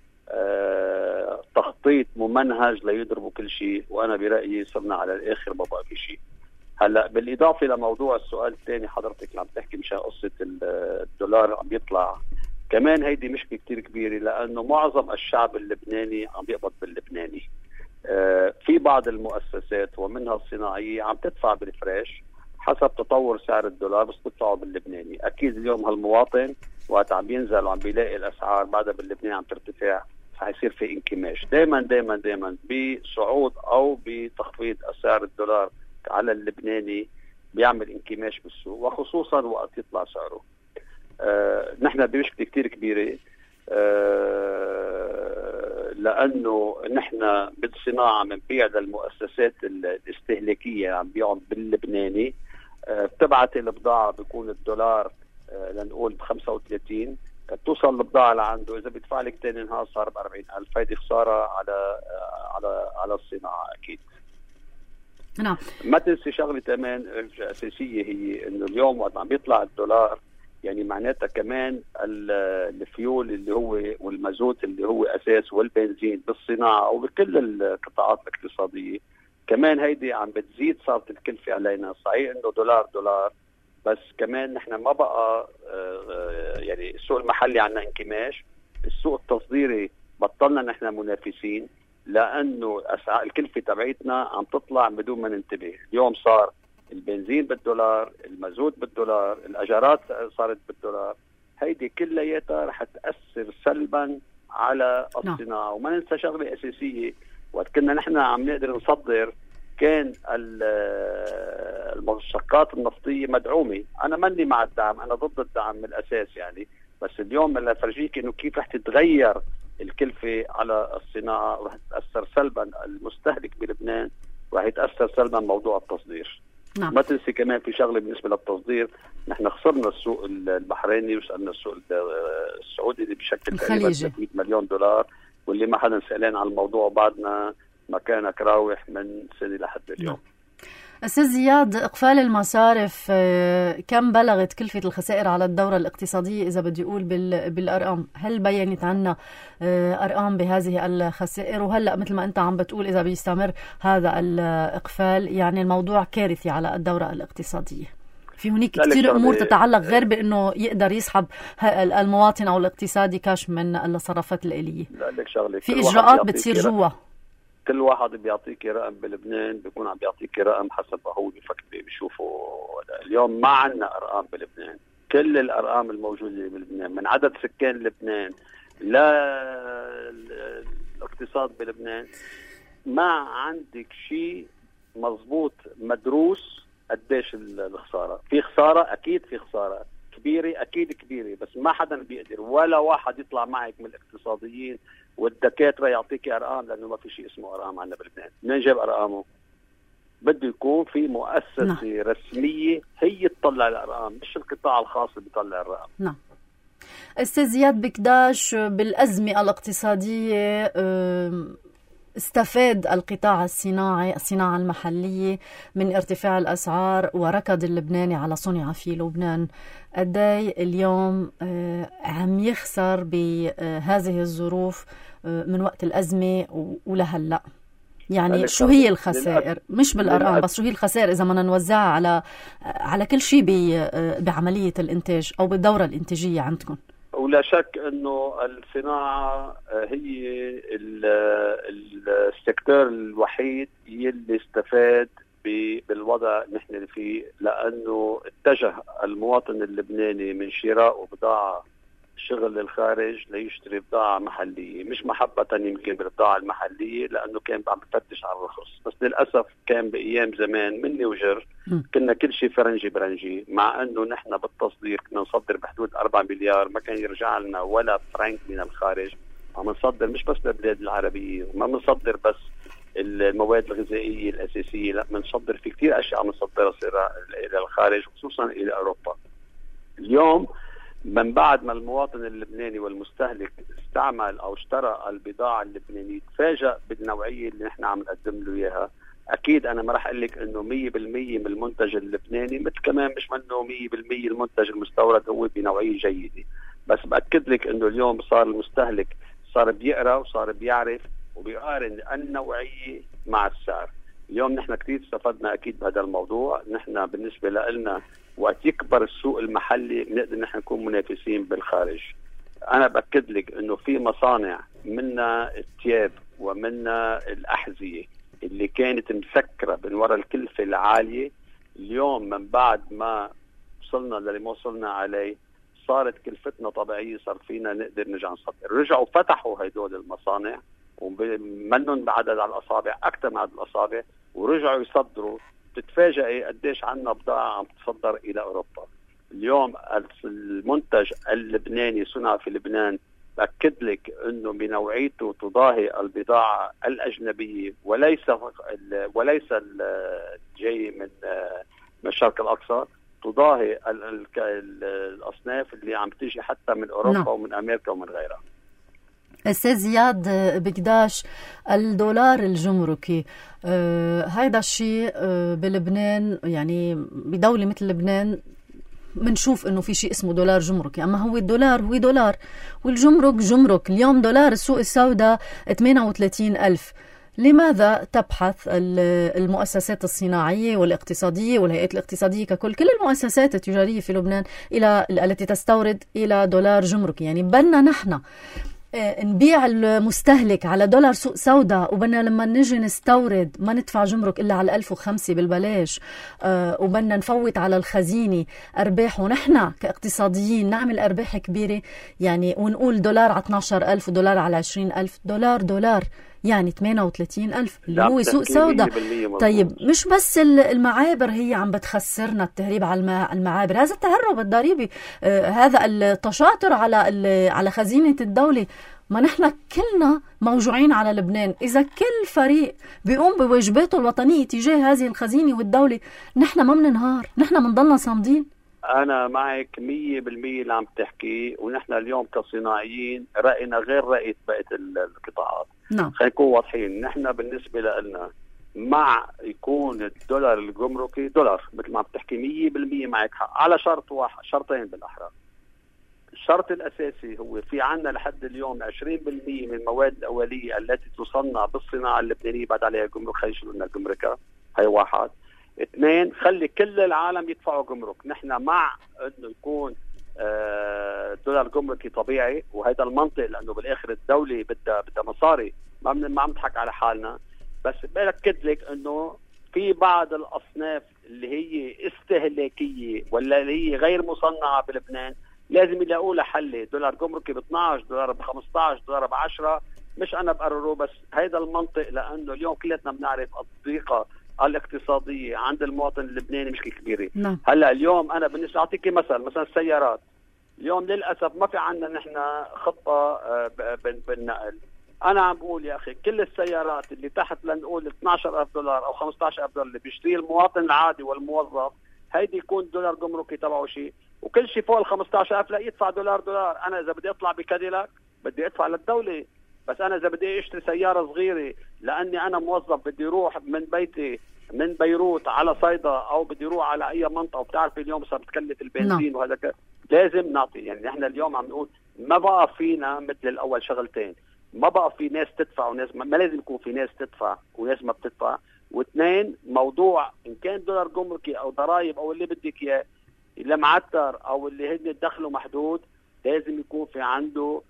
آه تخطيط ممنهج ليضربوا كل شيء، وانا برايي صرنا على الاخر ما بقى في شيء. هلا بالاضافه لموضوع السؤال الثاني حضرتك اللي عم تحكي مشان قصه الدولار عم بيطلع، كمان هيدي مشكله كثير كبيره، لانه معظم الشعب اللبناني عم بيقبض باللبناني. آه في بعض المؤسسات ومنها الصناعيه عم تدفع بالفريش حسب تطور سعر الدولار، بس بيدفعوا باللبناني. اكيد اليوم هالمواطن وقت عم بينزل وعم بيلاقي الاسعار بعدها باللبناني عم ترتفع حيصير في انكماش. دائما دائما دائما بصعود او بتخفيض اسعار الدولار على اللبناني بيعمل انكماش بالسوق، وخصوصا وقت يطلع سعره. آه نحن بمشكله كثير كبيره، آه لانه نحن بالصناعه بنبيع للمؤسسات الاستهلاكيه عم بيعهم باللبناني. آه بتبعت البضاعه بيكون الدولار آه لنقول ب خمسة وثلاثين، توصل البضاعه لعنده اذا بدفع لك ثاني نهار صار ب أربعين ألف. هيدي خساره على على على الصناعه اكيد. نعم. ما تنسي شغله كمان اساسيه، هي انه اليوم وقت عم بيطلع الدولار يعني معناتها كمان الفيول اللي هو والمازوت اللي هو اساس والبنزين بالصناعه وبكل القطاعات الاقتصاديه كمان هيدي عم بتزيد صارت الكلفه علينا. صحيح انه دولار دولار، بس كمان نحن ما بقى يعني السوق المحلي عندنا انكماش، السوق التصديري بطلنا نحن منافسين، لانه اسعار الكلفه تبعتنا عم تطلع بدون ما ننتبه. اليوم صار البنزين بالدولار، المازوت بالدولار، الاجارات صارت بالدولار. هيدي كلياتها رح تاثر سلبا على الصناعه. وما ننسى شغله اساسيه، وقت كنا نحن عم نقدر نصدر كان المشتقات النفطيه مدعومه. انا ماني مع الدعم، انا ضد الدعم من الاساس يعني، بس اليوم اللي فرجيك انه كيف رح تتغير الكلفه على الصناعه ورح تاثر سلبا المستهلك بلبنان، ورح يتاثر سلبا موضوع التصدير. نعم. ما تنسي كمان في شغله بالنسبه للتصدير، نحن خسرنا السوق البحريني وسالنا السوق السعودي اللي بشكل تقريبا ثلاثمية مليون دولار، واللي ما حدا سالان على الموضوع بعدنا مكانك راوح من سنه لحد اليوم. نعم. أستاذ زياد، إقفال المصارف كم بلغت كلفة الخسائر على الدورة الاقتصادية إذا بدي أقول بالأرقام؟ هل بينت عنا أرقام بهذه الخسائر؟ وهلأ مثل ما أنت عم بتقول إذا بيستمر هذا الإقفال يعني الموضوع كارثي على الدورة الاقتصادية. في هناك كثير أمور تتعلق غير بأنه يقدر يسحب المواطن أو الاقتصادي كاش من الصرافات الآلية. في إجراءات بتصير جوا. كل واحد بيعطيك رقم بلبنان بيكون عم بيعطيك رقم حسب ما هو بيفكر بيشوفوا. اليوم ما عندنا ارقام بلبنان، كل الارقام الموجوده بلبنان من عدد سكان لبنان لا الاقتصاد بلبنان ما عندك شيء مضبوط مدروس. قديش الخساره؟ في خساره اكيد، في خساره كبيره اكيد كبيره، بس ما حدا بيقدر ولا واحد يطلع معك من الاقتصاديين والدكاتره يعطيك ارقام، لانه ما في شيء اسمه ارقام عندنا بلبنان. منين جاب ارقامه؟ بده يكون في مؤسسه نعم. رسميه هي تطلع الارقام، مش القطاع الخاص اللي بيطلع الرقم. نعم. استاذ زياد بكداش، بالازمه الاقتصاديه استفاد القطاع الصناعي الصناعة المحلية من ارتفاع الأسعار وركض اللبناني على صنع في لبنان. قدي اليوم عم يخسر بهذه الظروف من وقت الأزمة ولهلأ؟ يعني شو هي الخسائر؟ مش بالأرقام بس، شو هي الخسائر إذا بدنا نوزعها على على كل شيء بعملية الإنتاج أو بالدورة الإنتاجية عندكم؟ ولا شك انه الصناعه هي السيكتور الوحيد يلي استفاد بالوضع نحن اللي فيه، لانه اتجه المواطن اللبناني من شراء بضاعه شغل للخارج ليشتري بضاعه محليه، مش محبه يمكن بالبضاعه المحليه لانه كان عم بفتش على الرخص. بس للاسف كان بايام زمان مني وجر كنا كل شيء فرنجي برنجي، مع انه نحن بالتصدير كنا نصدر بحدود أربعة مليار، ما كان يرجع لنا ولا فرنك من الخارج. عم نصدر مش بس للبلاد العربيه، وما بنصدر بس المواد الغذائيه الاساسيه، لا بنصدر في كثير اشياء عم نصدرها الى الخارج خصوصا الى اوروبا. اليوم من بعد ما المواطن اللبناني والمستهلك استعمل او اشترى البضاعه اللبنانيه تفاجأ بالنوعيه اللي نحن عم نقدم له اياها. اكيد انا ما راح اقول لك انه مية بالمية من المنتج اللبناني، مثل كمان مش منه مية بالمية المنتج المستورد هو بنوعيه جيده، بس باكد لك انه اليوم صار المستهلك صار بيقرا وصار بيعرف وبيقارن النوعيه مع السعر. اليوم نحن كثير استفدنا اكيد بهذا الموضوع. نحن بالنسبه لنا وقت يكبر السوق المحلي بنقدر نحن نكون منافسين بالخارج. انا باكد لك انه في مصانع منا الثياب ومنا الاحذيه اللي كانت مسكره من وراء الكلفه العاليه، اليوم من بعد ما وصلنا للي ما وصلنا عليه صارت كلفتنا طبيعيه، صار فينا نقدر نرجع نصدر. رجعوا فتحوا هدول المصانع ومنهم بعدد على الاصابع اكثر من عدد الاصابع، ورجعوا يصدروا. تتفاجئي قديش عنا بضاعه عم تصدر الى اوروبا. اليوم المنتج اللبناني صنع في لبنان باكد لك انه بنوعيته تضاهي البضاعه الاجنبيه، وليس وليس الجاي من من الشرق الاقصى، تضاهي الاصناف اللي عم تيجي حتى من اوروبا no. ومن امريكا ومن غيرها. استاذ زياد بكداش، الدولار الجمركي آه هيدا الشيء آه بلبنان، يعني بدولة مثل لبنان منشوف انه في شيء اسمه دولار جمركي، اما هو الدولار هو دولار والجمرك جمرك. اليوم دولار السوق السوداء ثمانية وثلاثين ألف. لماذا تبحث المؤسسات الصناعية والاقتصادية والهيئات الاقتصادية ككل، كل المؤسسات التجارية في لبنان إلى التي تستورد إلى دولار جمركي؟ يعني بدنا نحن نبيع المستهلك على دولار سوق سوداء، وبدنا لما نجي نستورد ما ندفع جمرك إلا على ألف وخمسة بالبلاش، أه وبدنا نفوت على الخزينة أرباح، ونحن كاقتصاديين نعمل أرباح كبيرة يعني، ونقول دولار على اثني عشر ألف ودولار على عشرين ألف. دولار دولار يعني ثمانية وثلاثين ألف اللي هو سوق سوداء. طيب مش بس المعابر هي عم بتخسرنا، التهريب على المعابر، هذا التهرب الضريبي، آه هذا التشاطر على على خزينة الدولة. ما نحن كلنا موجوعين على لبنان. إذا كل فريق بيقوم بواجباته الوطنية تجاه هذه الخزينة والدولة، نحن ما بننهار، نحن بنضلنا صامدين. أنا معك مية بالمية اللي عم تحكي، ونحن اليوم كصناعيين رأينا غير رأيت بقية القطاعات. نعم. خلينا نكون واضحين، نحن بالنسبة لنا مع يكون الدولار الجمركي دولار مثل ما عم تحكي مية بالمية معك حق، على شرط واحد، شرطين بالأحرى. الشرط الأساسي هو في عنا لحد اليوم عشرين بالمية من المواد الأولية التي تصنع بالصناعة اللبنانية بعد عليها جمرك، خلي يشيلوا لنا الجمركة، هي واحد. اثنين، خلي كل العالم يدفعوا جمرك. نحن مع انه يكون دولار جمركي طبيعي، وهذا المنطق، لانه بالاخر الدوله بدها بدها مصاري، ما ما عم نضحك على حالنا. بس بأكد لك انه في بعض الاصناف اللي هي استهلاكيه ولا اللي هي غير مصنعه بلبنان لازم يلاقوا لها حل. دولار جمركي ب اثناشر، دولار ب خمسطعش، دولار ب عشرة، مش انا بقرره، بس هيدا المنطق، لانه اليوم كلنا بنعرف الضيقه الاقتصاديه عند المواطن اللبناني مش كبيره. نعم. هلا اليوم انا بالنسبه اعطيك مثلا مثلا السيارات، اليوم للاسف ما في عندنا نحن خطه بالنقل. انا عم بقول يا اخي كل السيارات اللي تحت لنقول اثناشر ألف دولار او خمسطعش ألف دولار اللي بيشتري المواطن العادي والموظف، هيدي يكون دولار جمركي تبعه شيء، وكل شيء فوق ال خمسطعش ألف لا يدفع دولار دولار. انا اذا بدي اطلع بكاديلاك بدي ادفع للدوله، بس انا اذا بدي اشتري سياره صغيره لاني انا موظف بدي اروح من بيتي من بيروت على صيدا او بدي اروح على اي منطقه، وبتعرف اليوم صار بتكلف البنزين وهذا ك... لازم نعطي. يعني نحن اليوم عم نقول ما بقى فينا مثل الاول شغلتين، ما بقى في ناس تدفع وناس ما, ما لازم يكون في ناس تدفع وناس ما بتدفع. واثنين، موضوع ان كان دولار جمركي او ضرائب او اللي بدك اياه اللي معتر او اللي هن دخله محدود، لازم يكون في عنده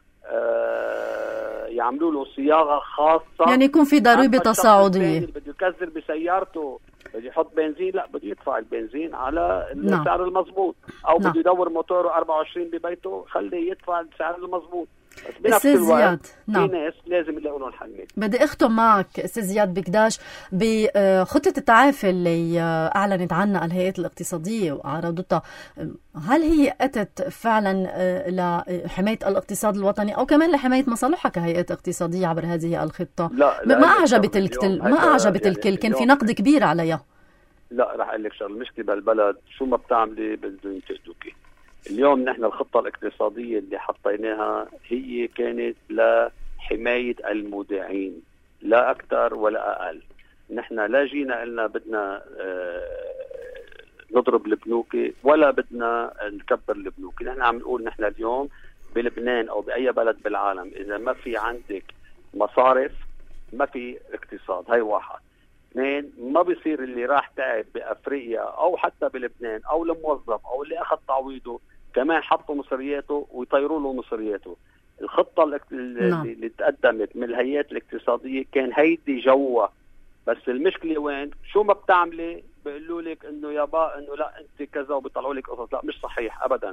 آه يعملوا له صياغه خاصه، يعني يكون في ضريبه تصاعديه. اللي بده يكسر بسيارته بده يحط بنزين، لا بده يدفع البنزين على نعم. السعر المضبوط، او نعم. بده يدور موتوره أربعة وعشرين ببيته خليه يدفع السعر المضبوط. أستاذ زياد، نعم. في ناس لازم يلاقوا لهم حل. بدي اختم معك أستاذ زياد بكداش بخطة التعافي اللي أعلنت عنها الهيئة الاقتصادية وعرضتها. هل هي أتت فعلا لحماية الاقتصاد الوطني أو كمان لحماية مصالحها كهيئة اقتصادية عبر هذه الخطة؟ لا, لا ما أعجبت الكل، ما أعجبت يعني الكل، كان في نقد كبير عليها. لا رح أقول لك شغله، المشكلة بالبلد شو ما بتعملي بدهم ينتقدوكي. اليوم نحن الخطة الاقتصادية اللي حطيناها هي كانت لحماية المودعين لا أكثر ولا أقل. نحن لا جينا قلنا بدنا نضرب البنوك ولا بدنا نكبر البنوك. نحن عم نقول نحن اليوم بلبنان أو بأي بلد بالعالم إذا ما في عندك مصارف ما في اقتصاد. هاي واحد. اثنين، ما بيصير اللي راح تعب بأفريقيا أو حتى بلبنان أو الموظف أو اللي أخذ تعويضه كمان حطوا مصرياته ويطيروا له مصرياته. الخطة اللي, نعم. اللي تقدمت من الهيئات الاقتصادية كان هيدي جوة، بس المشكلة وين؟ شو ما بتعملي بيقولوا لك إنه يابا إنه لا أنت كذا وبيطلعوا لك قصص. لا مش صحيح أبدا.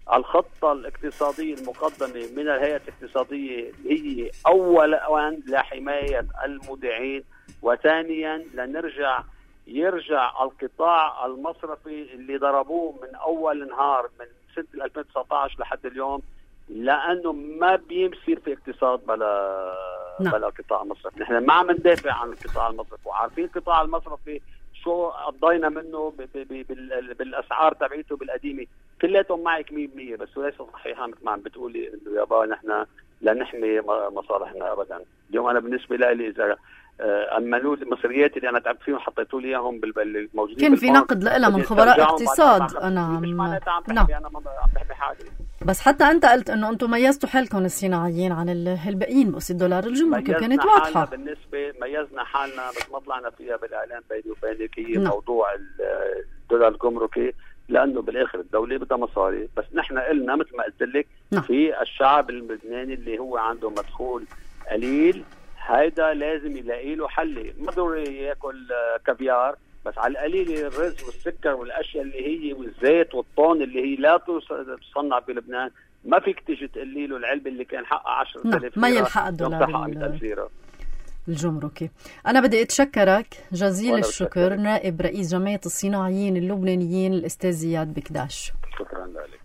الخطة الاقتصادية المقدمة من الهيئة الاقتصادية هي أولا لحماية المودعين، وثانيا لنرجع يرجع القطاع المصرفي اللي ضربوه من أول نهار من سنة ألفين وتسعطعش لحد اليوم، لأنه ما بيصير في اقتصاد بلا نعم. بلا قطاع مصرفي. نحن ما عم ندافع عن القطاع المصرفي وعارفين القطاع المصرفي شو قضينا منه ب ب ب بالأسعار تبعيته بالقديمة. كلاتهم معك مية بالمية، بس ليس صحيحة مثل ما عم بتقولي إنه يابا نحن لا نحمي مصالحنا أبدا. اليوم أنا بالنسبة لي إذا أمنوا المصريات اللي أنا تعبت فيهم حطيتوا لي إياهم بالموجودين كان في نقد لها من خبراء اقتصاد. أنا مش معناتها عم نعم. بحكي أنا عم بحكي حالي. بس حتى أنت قلت إنه أنتم ميزتوا حالكم الصناعيين عن الباقيين بس الدولار الجمركي كانت واضحة. بالنسبة ميزنا حالنا بس ما طلعنا فيها بالإعلان بيني وبينك هي نعم. موضوع الدولار الجمركي، لأنه بالآخر الدولة بدها مصاري. بس نحن قلنا مثل ما قلت لك نعم. في الشعب اللبناني اللي هو عنده مدخول قليل، هيدا لازم يلاقي له حل. ما ضروري ياكل كافيار، بس على القليل الرز والسكر والاشياء اللي هي والزيت والطون اللي هي لا تصنع بلبنان ما فيك تيجي تقلي له العلبه اللي كان حقها عشرة آلاف ليره ما يلحق الدولار الجمركي. أنا بدي أتشكرك جزيل الشكر نائب رئيس جمعية الصناعيين اللبنانيين الأستاذ زياد بكداش. شكرا لك.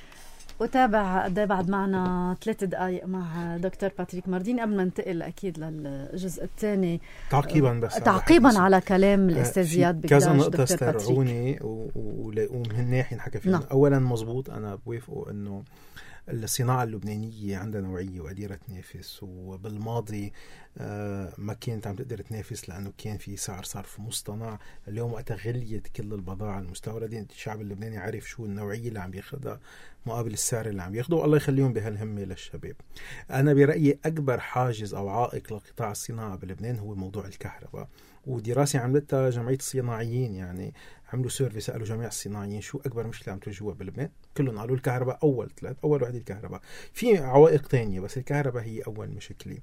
وتابع قد بعد معنا ثلاث دقائق مع دكتور باتريك ماردين قبل ما ننتقل أكيد للجزء الثاني تعقيبا بس تعقيبا على, على كلام الأستاذ زياد بكداش. كذا نقطة استرعوني ولاقوم من ناحية حكى فيها. نعم. أولا مزبوط أنا بوافقه أنه الصناعة اللبنانية عندها نوعية وقديرة تنافس، وبالماضي ما كانت عم تقدر تنافس لأنه كان في سعر صرف مصطنع. اليوم وقت غليت كل البضائع المستوردة الشعب اللبناني عارف شو النوعية اللي عم ياخدها مقابل السعر اللي عم ياخده. الله يخليهم بهالهمة للشباب. أنا برأيي أكبر حاجز أو عائق لقطاع الصناعة بلبنان هو موضوع الكهرباء، ودراسة عملتها جمعية الصناعيين يعني عملوا سيرفي سالوا جميع الصناعيين شو اكبر مشكله عم تواجهوها بلبنان، كلهم قالوا الكهرباء اول ثلاث، اول وحده الكهرباء، في عوائق تانية بس الكهرباء هي اول مشكله.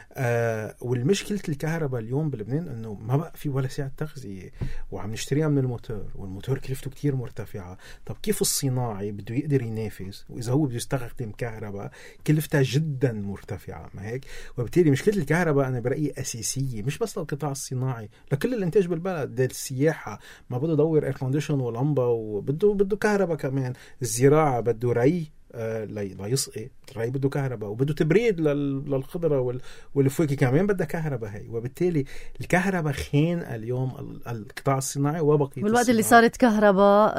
آه والمشكله الكهرباء اليوم بلبنان انه ما بقى في ولا سعه تغذيه، وعم نشتريها من الموتور، والموتور كلفته كتير مرتفعه. طب كيف الصناعي بده يقدر ينافس واذا هو بده يستخدم كهرباء كلفتها جدا مرتفعه؟ ما هيك؟ وبالتالي مشكله الكهرباء انا برايي اساسيه مش بس للقطاع الصناعي، لكل الانتاج بالبلد. السياحه ما بده يدور اير كونديشن ولمبه، وبده بده كهرباء كمان. الزراعه بده ري آه لا يسقي، الري بده كهرباء، وبده تبريد للخضره والفواكه كمان بدها كهرباء هي. وبالتالي الكهرباء خين اليوم القطاع الصناعي وبقيه بالوقت اللي صارت كهرباء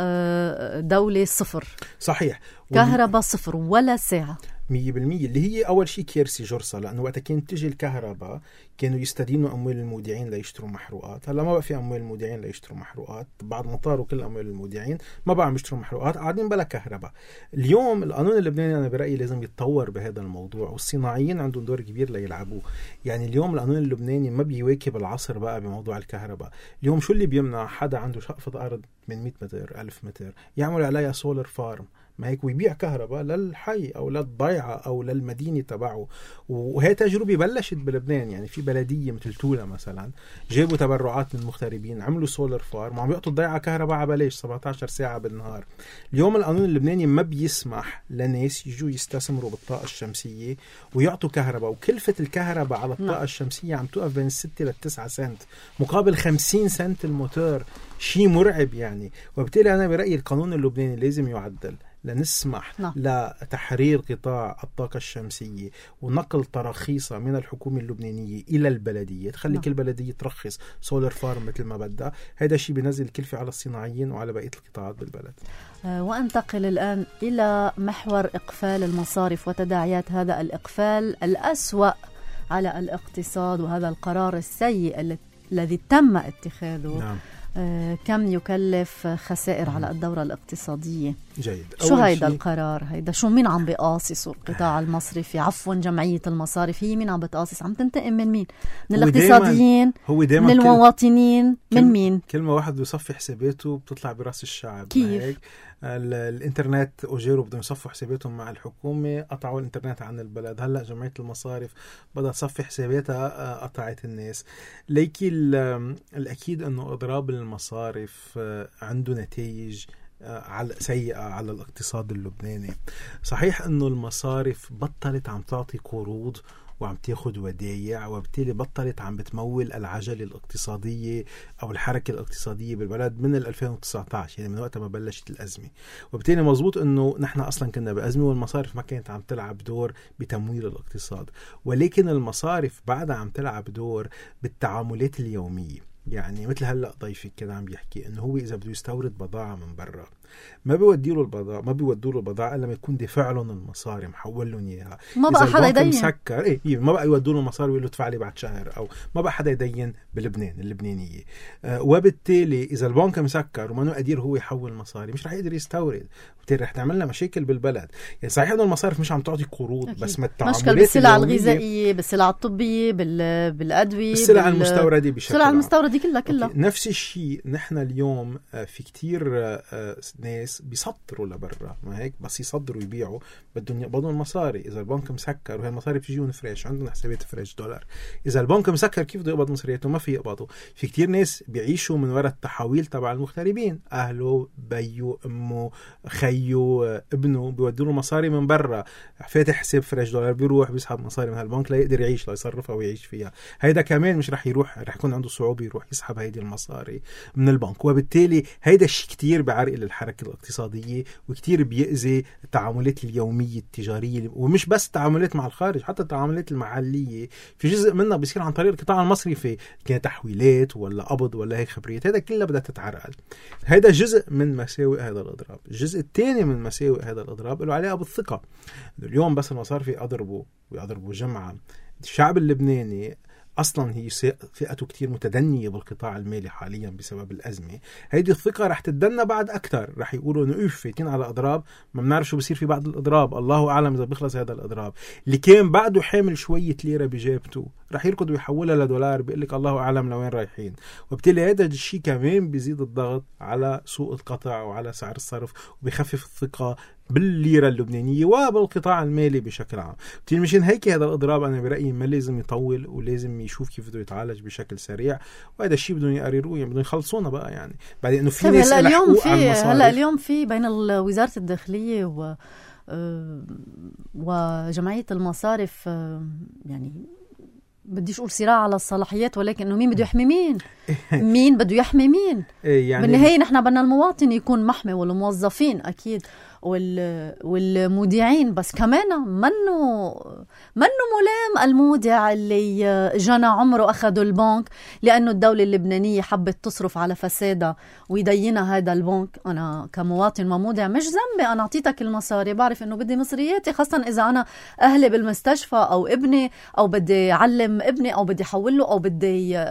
دوله صفر. صحيح، كهرباء صفر ولا ساعه مية بالمية، اللي هي أول شيء كارثة جرصة، لأنه وقت كانت تجي الكهرباء كانوا يستدينوا أموال المودعين ليشتروا محروقات. هلا ما بقى في أموال المودعين ليشتروا محروقات، بعد ما طاروا كل أموال المودعين ما بقى عم يشتروا محروقات، قاعدين بلا كهرباء. اليوم القانون اللبناني أنا برأيي لازم يتطور بهذا الموضوع، والصناعيين عندهم دور كبير ليلعبوه. يعني اليوم القانون اللبناني ما بيواكب العصر بقى بموضوع الكهرباء. اليوم شو اللي بيمنع حدا عنده شقفة أرض من مئة متر ألف متر يعمل عليها سولار فارم، ما هيك، ويبيع كهرباء للحي أو للضيعة أو للمدينة تبعه؟ وهي تجربة بلشت بلبنان. يعني في بلدية مثل تولا مثلا جابوا تبرعات من مغتربين، عملوا سولار فارم وعم يعطوا الضيعة كهرباء على بلاش سبعة عشر ساعة بالنهار. اليوم القانون اللبناني ما بيسمح لناس يجوا يستثمروا بالطاقة الشمسية ويعطوا كهرباء، وكلفة الكهرباء على الطاقة الشمسية عم توقف بين الستة للتسعة سنت مقابل خمسين سنت الموتور، شيء مرعب يعني. وبالتالي أنا برأيي القانون اللبناني لازم يعدل لنسمح نعم. لتحرير قطاع الطاقة الشمسية ونقل تراخيصها من الحكومة اللبنانية إلى البلدية، تخلي نعم. كل بلدية ترخص سولار فارم مثل ما بدها. هذا الشيء بينزل الكلفة على الصناعيين وعلى بقية القطاعات بالبلد. أه وأنتقل الآن إلى محور إقفال المصارف وتداعيات هذا الإقفال الأسوأ على الاقتصاد، وهذا القرار السيء الذي تم اتخاذه. نعم. آه، كم يكلف خسائر على الدورة الاقتصادية؟ جيد. شو هيدا القرار؟ هيدا شو مين عم بيقاصص القطاع المصرفي؟ عفوا جمعية المصارف هي مين عم بتقاصص؟ عم تنتقم من مين؟ من هو الاقتصاديين؟ هو دايما من المواطنين؟ كل من مين؟ كلمة واحد بيصفي حساباته بتطلع براس الشعب. كيف؟ الانترنت أجيروا بدهم يصفوا حساباتهم مع الحكومة، قطعوا الانترنت عن البلد. هلأ جمعية المصارف بدها تصفي حساباتها، قطعت الناس. لكن الأكيد أنه إضراب المصارف عنده نتائج على سيئة على الاقتصاد اللبناني. صحيح أنه المصارف بطلت عم تعطي قروض وعم تاخد ودايع، وبالتالي بطلت عم بتمول العجلة الاقتصادية أو الحركة الاقتصادية بالبلد من ألفين وتسعة عشر، يعني من وقت ما بلشت الأزمة. وبالتالي مزبوط أنه نحن أصلا كنا بأزمة والمصارف ما كانت عم تلعب دور بتمويل الاقتصاد، ولكن المصارف بعدها عم تلعب دور بالتعاملات اليومية. يعني مثل هلأ ضيفك كان عم يحكي انه هو اذا بده يستورد بضاعة من برا ما بيودي له البضاعة ما بيودوا له البضاعة الا لما يكون دافع لهم المصاري محول لهم اياها. ما بقى حدا يدين مسكر ايه ما بقى يودوا له المصاري ويقول له ادفع لي بعد شهر، او ما بقى حدا يدين بلبنان اللبنانية. آه وبالتالي اذا البنك مسكر وما انه قدير هو يحول مصاري مش رح يقدر يستورد، وبالتالي رح تعمل لنا مشاكل بالبلد. يعني صحيح انه المصارف مش عم تعطي قروض أكيد. بس ما التعاملات مشكل بالسلع الغذائية، بالسلع الطبية، بالأدوية، بالسلع بال... المستوردة بشكل السلع المستوردة كلها كلها. نفس الشيء نحن اليوم في كتير ناس بيصدروا لبرا، ما هيك بس يصدروا يبيعوا بدهم يقبضوا المصاري. إذا البنك مسكر وهي المصاري بتجيهم فريش عندهم حسابات فريش دولار، إذا البنك مسكر كيف بده يقبض مصرياته؟ ما في يقبضوا. في كتير ناس بيعيشوا من وراء التحويل تبع المغتربين، أهله بيو أمه خيو ابنه بيودوا له مصاري من برا، فاتح حساب فريش دولار بيروح بيسحب مصاري من هالبنك ليقدر يعيش ليصرفها ويعيش فيها. هيدا كمان مش رح يروح، رح يكون عنده صعوبة يروح يسحب هيدي المصاري من البنك. وبالتالي هيدا الشيء كتير بعرقل الحركة الاقتصادية وكتير بيأذي التعاملات اليومية التجارية، ومش بس تعاملات مع الخارج حتى التعاملات المحلية. في جزء منها بيصير عن طريق القطاع المصرفي، كان تحويلات ولا قبض ولا هيك خبريات، هذا كله بدها تتعرقل. هذا جزء من مساوئ هذا الإضراب. الجزء الثاني من مساوئ هذا الإضراب له علاقة بالثقة. اليوم بس المصارفي أضربوا ويضربوا جمعة، الشعب اللبناني أصلا هي فئته كتير متدنية بالقطاع المالي حاليا بسبب الأزمة، هيدي الثقة رح تتدنى بعد أكتر. رح يقولوا إنه إيش فايتين على أضراب، ما بنعرف شو بصير في بعد الأضراب، الله أعلم إذا بيخلص هذا الأضراب. اللي كان بعده حامل شوية ليرة بجيبته رح يركض ويحولها لدولار، بيقول لك الله أعلم لوين رايحين. وبالتالي هذا الشيء كمان بيزيد الضغط على سوق القطع وعلى سعر الصرف، وبيخفف الثقة بالليرة اللبنانية وبالقطاع المالي بشكل عام. بالتالي مشان هيك هذا الإضراب أنا برأيي ما لازم يطول، ولازم يشوف كيف بده يتعالج بشكل سريع، وهذا الشيء بدهم يقرروه، يعني بدهم يخلصونا بقى. يعني بعد إنه في ناس هلا اليوم في هلا اليوم في بين وزارة الداخلية و وجمعية المصارف يعني بديش أقول صراع على الصلاحيات، ولكن إنه مين بده يحمي مين مين بده يحمي مين. يعني بالنهاية نحن بدنا المواطن يكون محمي والموظفين أكيد وال والمودعين، بس كمان منه منه ملام المودع اللي جنى عمره أخذ البنك لأنه الدولة اللبنانية حبت تصرف على فسادة ويدينها هذا البنك. أنا كمواطن ومودع مش ذنبي، أنا أعطيتك المصاري، بعرف إنه بدي مصرياتي، خاصة إذا أنا أهلي بالمستشفى أو ابني أو بدي أعلم ابني أو بدي حوله أو بدي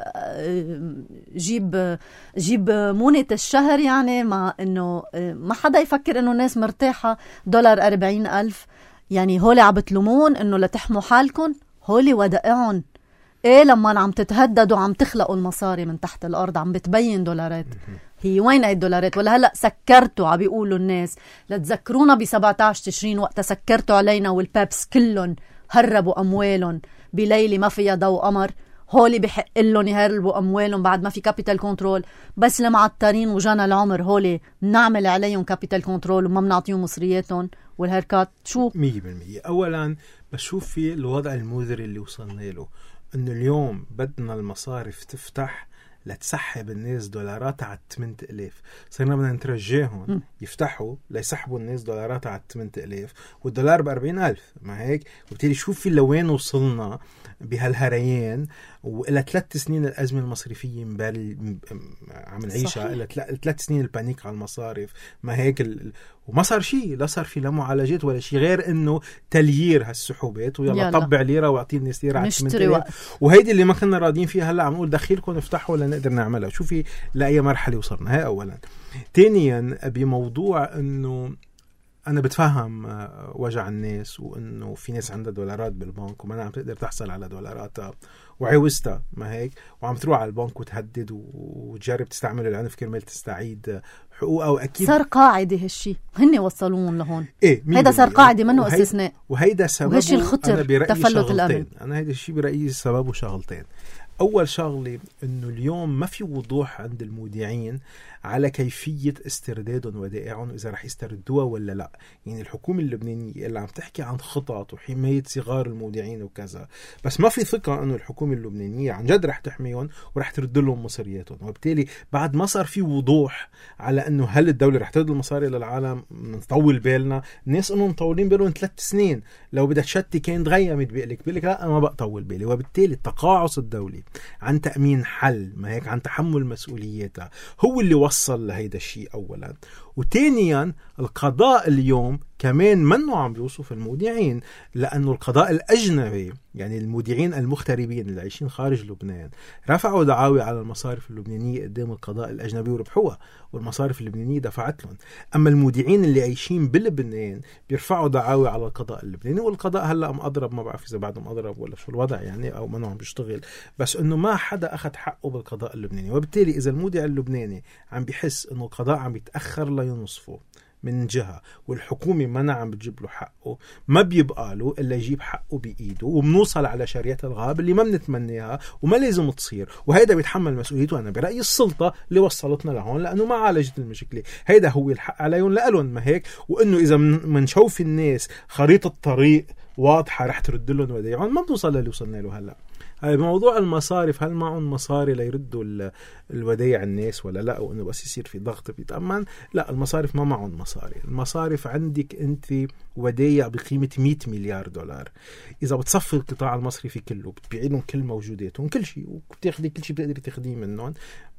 جيب جيب مونة الشهر. يعني مع إنه ما حدا يفكر إنه الناس مرتاحة دولار أربعين ألف. يعني هولي عبتلومون إنه لتحموا حالكم، هولي ودائعون إيه لما عم تتهددوا عم تخلقوا المصاري من تحت الأرض عم بتبين دولارات. هي وين هاي الدولارات؟ ولا هلأ سكرتوا عم بيقولوا الناس لتذكرونا ب سبعة عشر تشرين وقت سكرتوا علينا والبابس كلهم هربوا أموالهم بليلة ما فيها ضوء قمر. هولي بحق لهم يهربوا أموالهم بعد ما في كابيتال كنترول، بس المعطرين وجانا العمر هولي نعمل عليهم كابيتال كنترول وما بنعطيهم مصرياتهم والهركات. شو مية بالمية أولا بشوف في الوضع المذري اللي وصلنا له، إنه اليوم بدنا المصارف تفتح لتسحب الناس دولارات على ثمانية آلاف، صرنا بدنا نترجاهم يفتحوا ليسحبوا الناس دولارات على ثمانية آلاف والدولار بأربعين ألف. ما هيك؟ وبالتالي شوف في لوين وصلنا بهالهريان. وإلى ثلاث سنين الأزمة المصرفية مبال عم نعيشها، إلى ثلاث سنين البانيك على المصارف. ما هيك ال... وما صار شيء، لا صار في لا معالجات ولا شيء غير إنه تليير هالسحوبات ويلا طبع ليرة واعطي الناس ليرة على ثمانية آلاف. وهيدي اللي ما كنا راضين فيها هلا عم نقول دخيلكم افتحوا ولا نقدر نعملها. شوفي لأي مرحلة وصلنا. هاي أولا. ثانيا بموضوع إنه أنا بتفهم وجع الناس، وإنه في ناس عندها دولارات بالبنك وما عم تقدر تحصل على دولاراتها وعوزتها، ما هيك، وعم تروح على البنك وتهدد وتجرب تستعمل العنف كرمال تستعيد حقوقها. وأكيد صار قاعدة هالشي، هن وصلون لهون. إيه هيدا صار قاعدة منه استثناء، وهيدا سببه وهالشي الخطر تفلت الأمن. أنا هيدا الشيء برأيي سببه شغلتين. أول شغلة إنه اليوم ما في وضوح عند المودعين على كيفية استرداد ودائعهم إذا رح يستردوها ولا لا. يعني الحكومة اللبنانية اللي عم تحكي عن خطط وحماية صغار المودعين وكذا، بس ما في ثقة إنه الحكومة اللبنانية عن جد رح تحميهم ورح ترد لهم مصرياتهم. وبالتالي بعد ما صار في وضوح على إنه هل الدولة رح ترد المصاري للعالم، نطول بالنا. الناس إنهم مطولين بالهم ثلاث سنين، لو بدها تشتي كان تغيمت بيقلك بيقلك لا أنا ما بطول بالي. وبالتالي التقاعس الدولي عن تأمين حل، ما هيك، عن تحمل مسؤولياتها، هو اللي وصل لهيدا الشيء أولا. وثانيا القضاء اليوم كمان منه عم بيوصف المودعين، لأنه القضاء الأجنبي يعني المودعين المغتربين اللي عايشين خارج لبنان رفعوا دعاوي على المصارف اللبنانية قدام القضاء الأجنبي وربحوها، والمصارف اللبنانية دفعت لهم. أما المودعين اللي عايشين بلبنان بيرفعوا دعاوي على القضاء اللبناني، والقضاء هلأ مأضرب، ما بعرف إذا بعده مأضرب ولا شو الوضع يعني، أو منه عم بيشتغل، بس إنه ما حدا أخذ حقه بالقضاء اللبناني. وبالتالي إذا المودع اللبناني عم بيحس إنه القضاء عم يتأخر لينصفه من جهة والحكومة ما عم بتجيب له حقه، ما بيبقى له إلا يجيب حقه بإيده، وبنوصل على شريعة الغاب اللي ما بنتمنيها وما لازم تصير. وهيدا بيتحمل مسؤوليته. أنا برأيي السلطة اللي وصلتنا لهون لأنه ما عالجت المشكلة، هيدا هو الحق عليهم لألون، ما هيك. وإنه إذا منشوف الناس خريطة طريق واضحة رح ترد لهم ودايعون، ما بنوصل للي وصلنا له هلأ. بموضوع المصارف، هل معهم مصاري ليردوا الودايع الناس ولا لا، وانه بس يصير في ضغط بيتأمن؟ لا، المصارف ما معهم مصاري. المصارف عندك انت ودايع بقيمة مئة مليار دولار. اذا بتصفي القطاع المصرفي كله، بتبيعي لهم كل موجوداتهم كل شيء، وبتاخدي كل شيء بتقدري تاخديه منهم،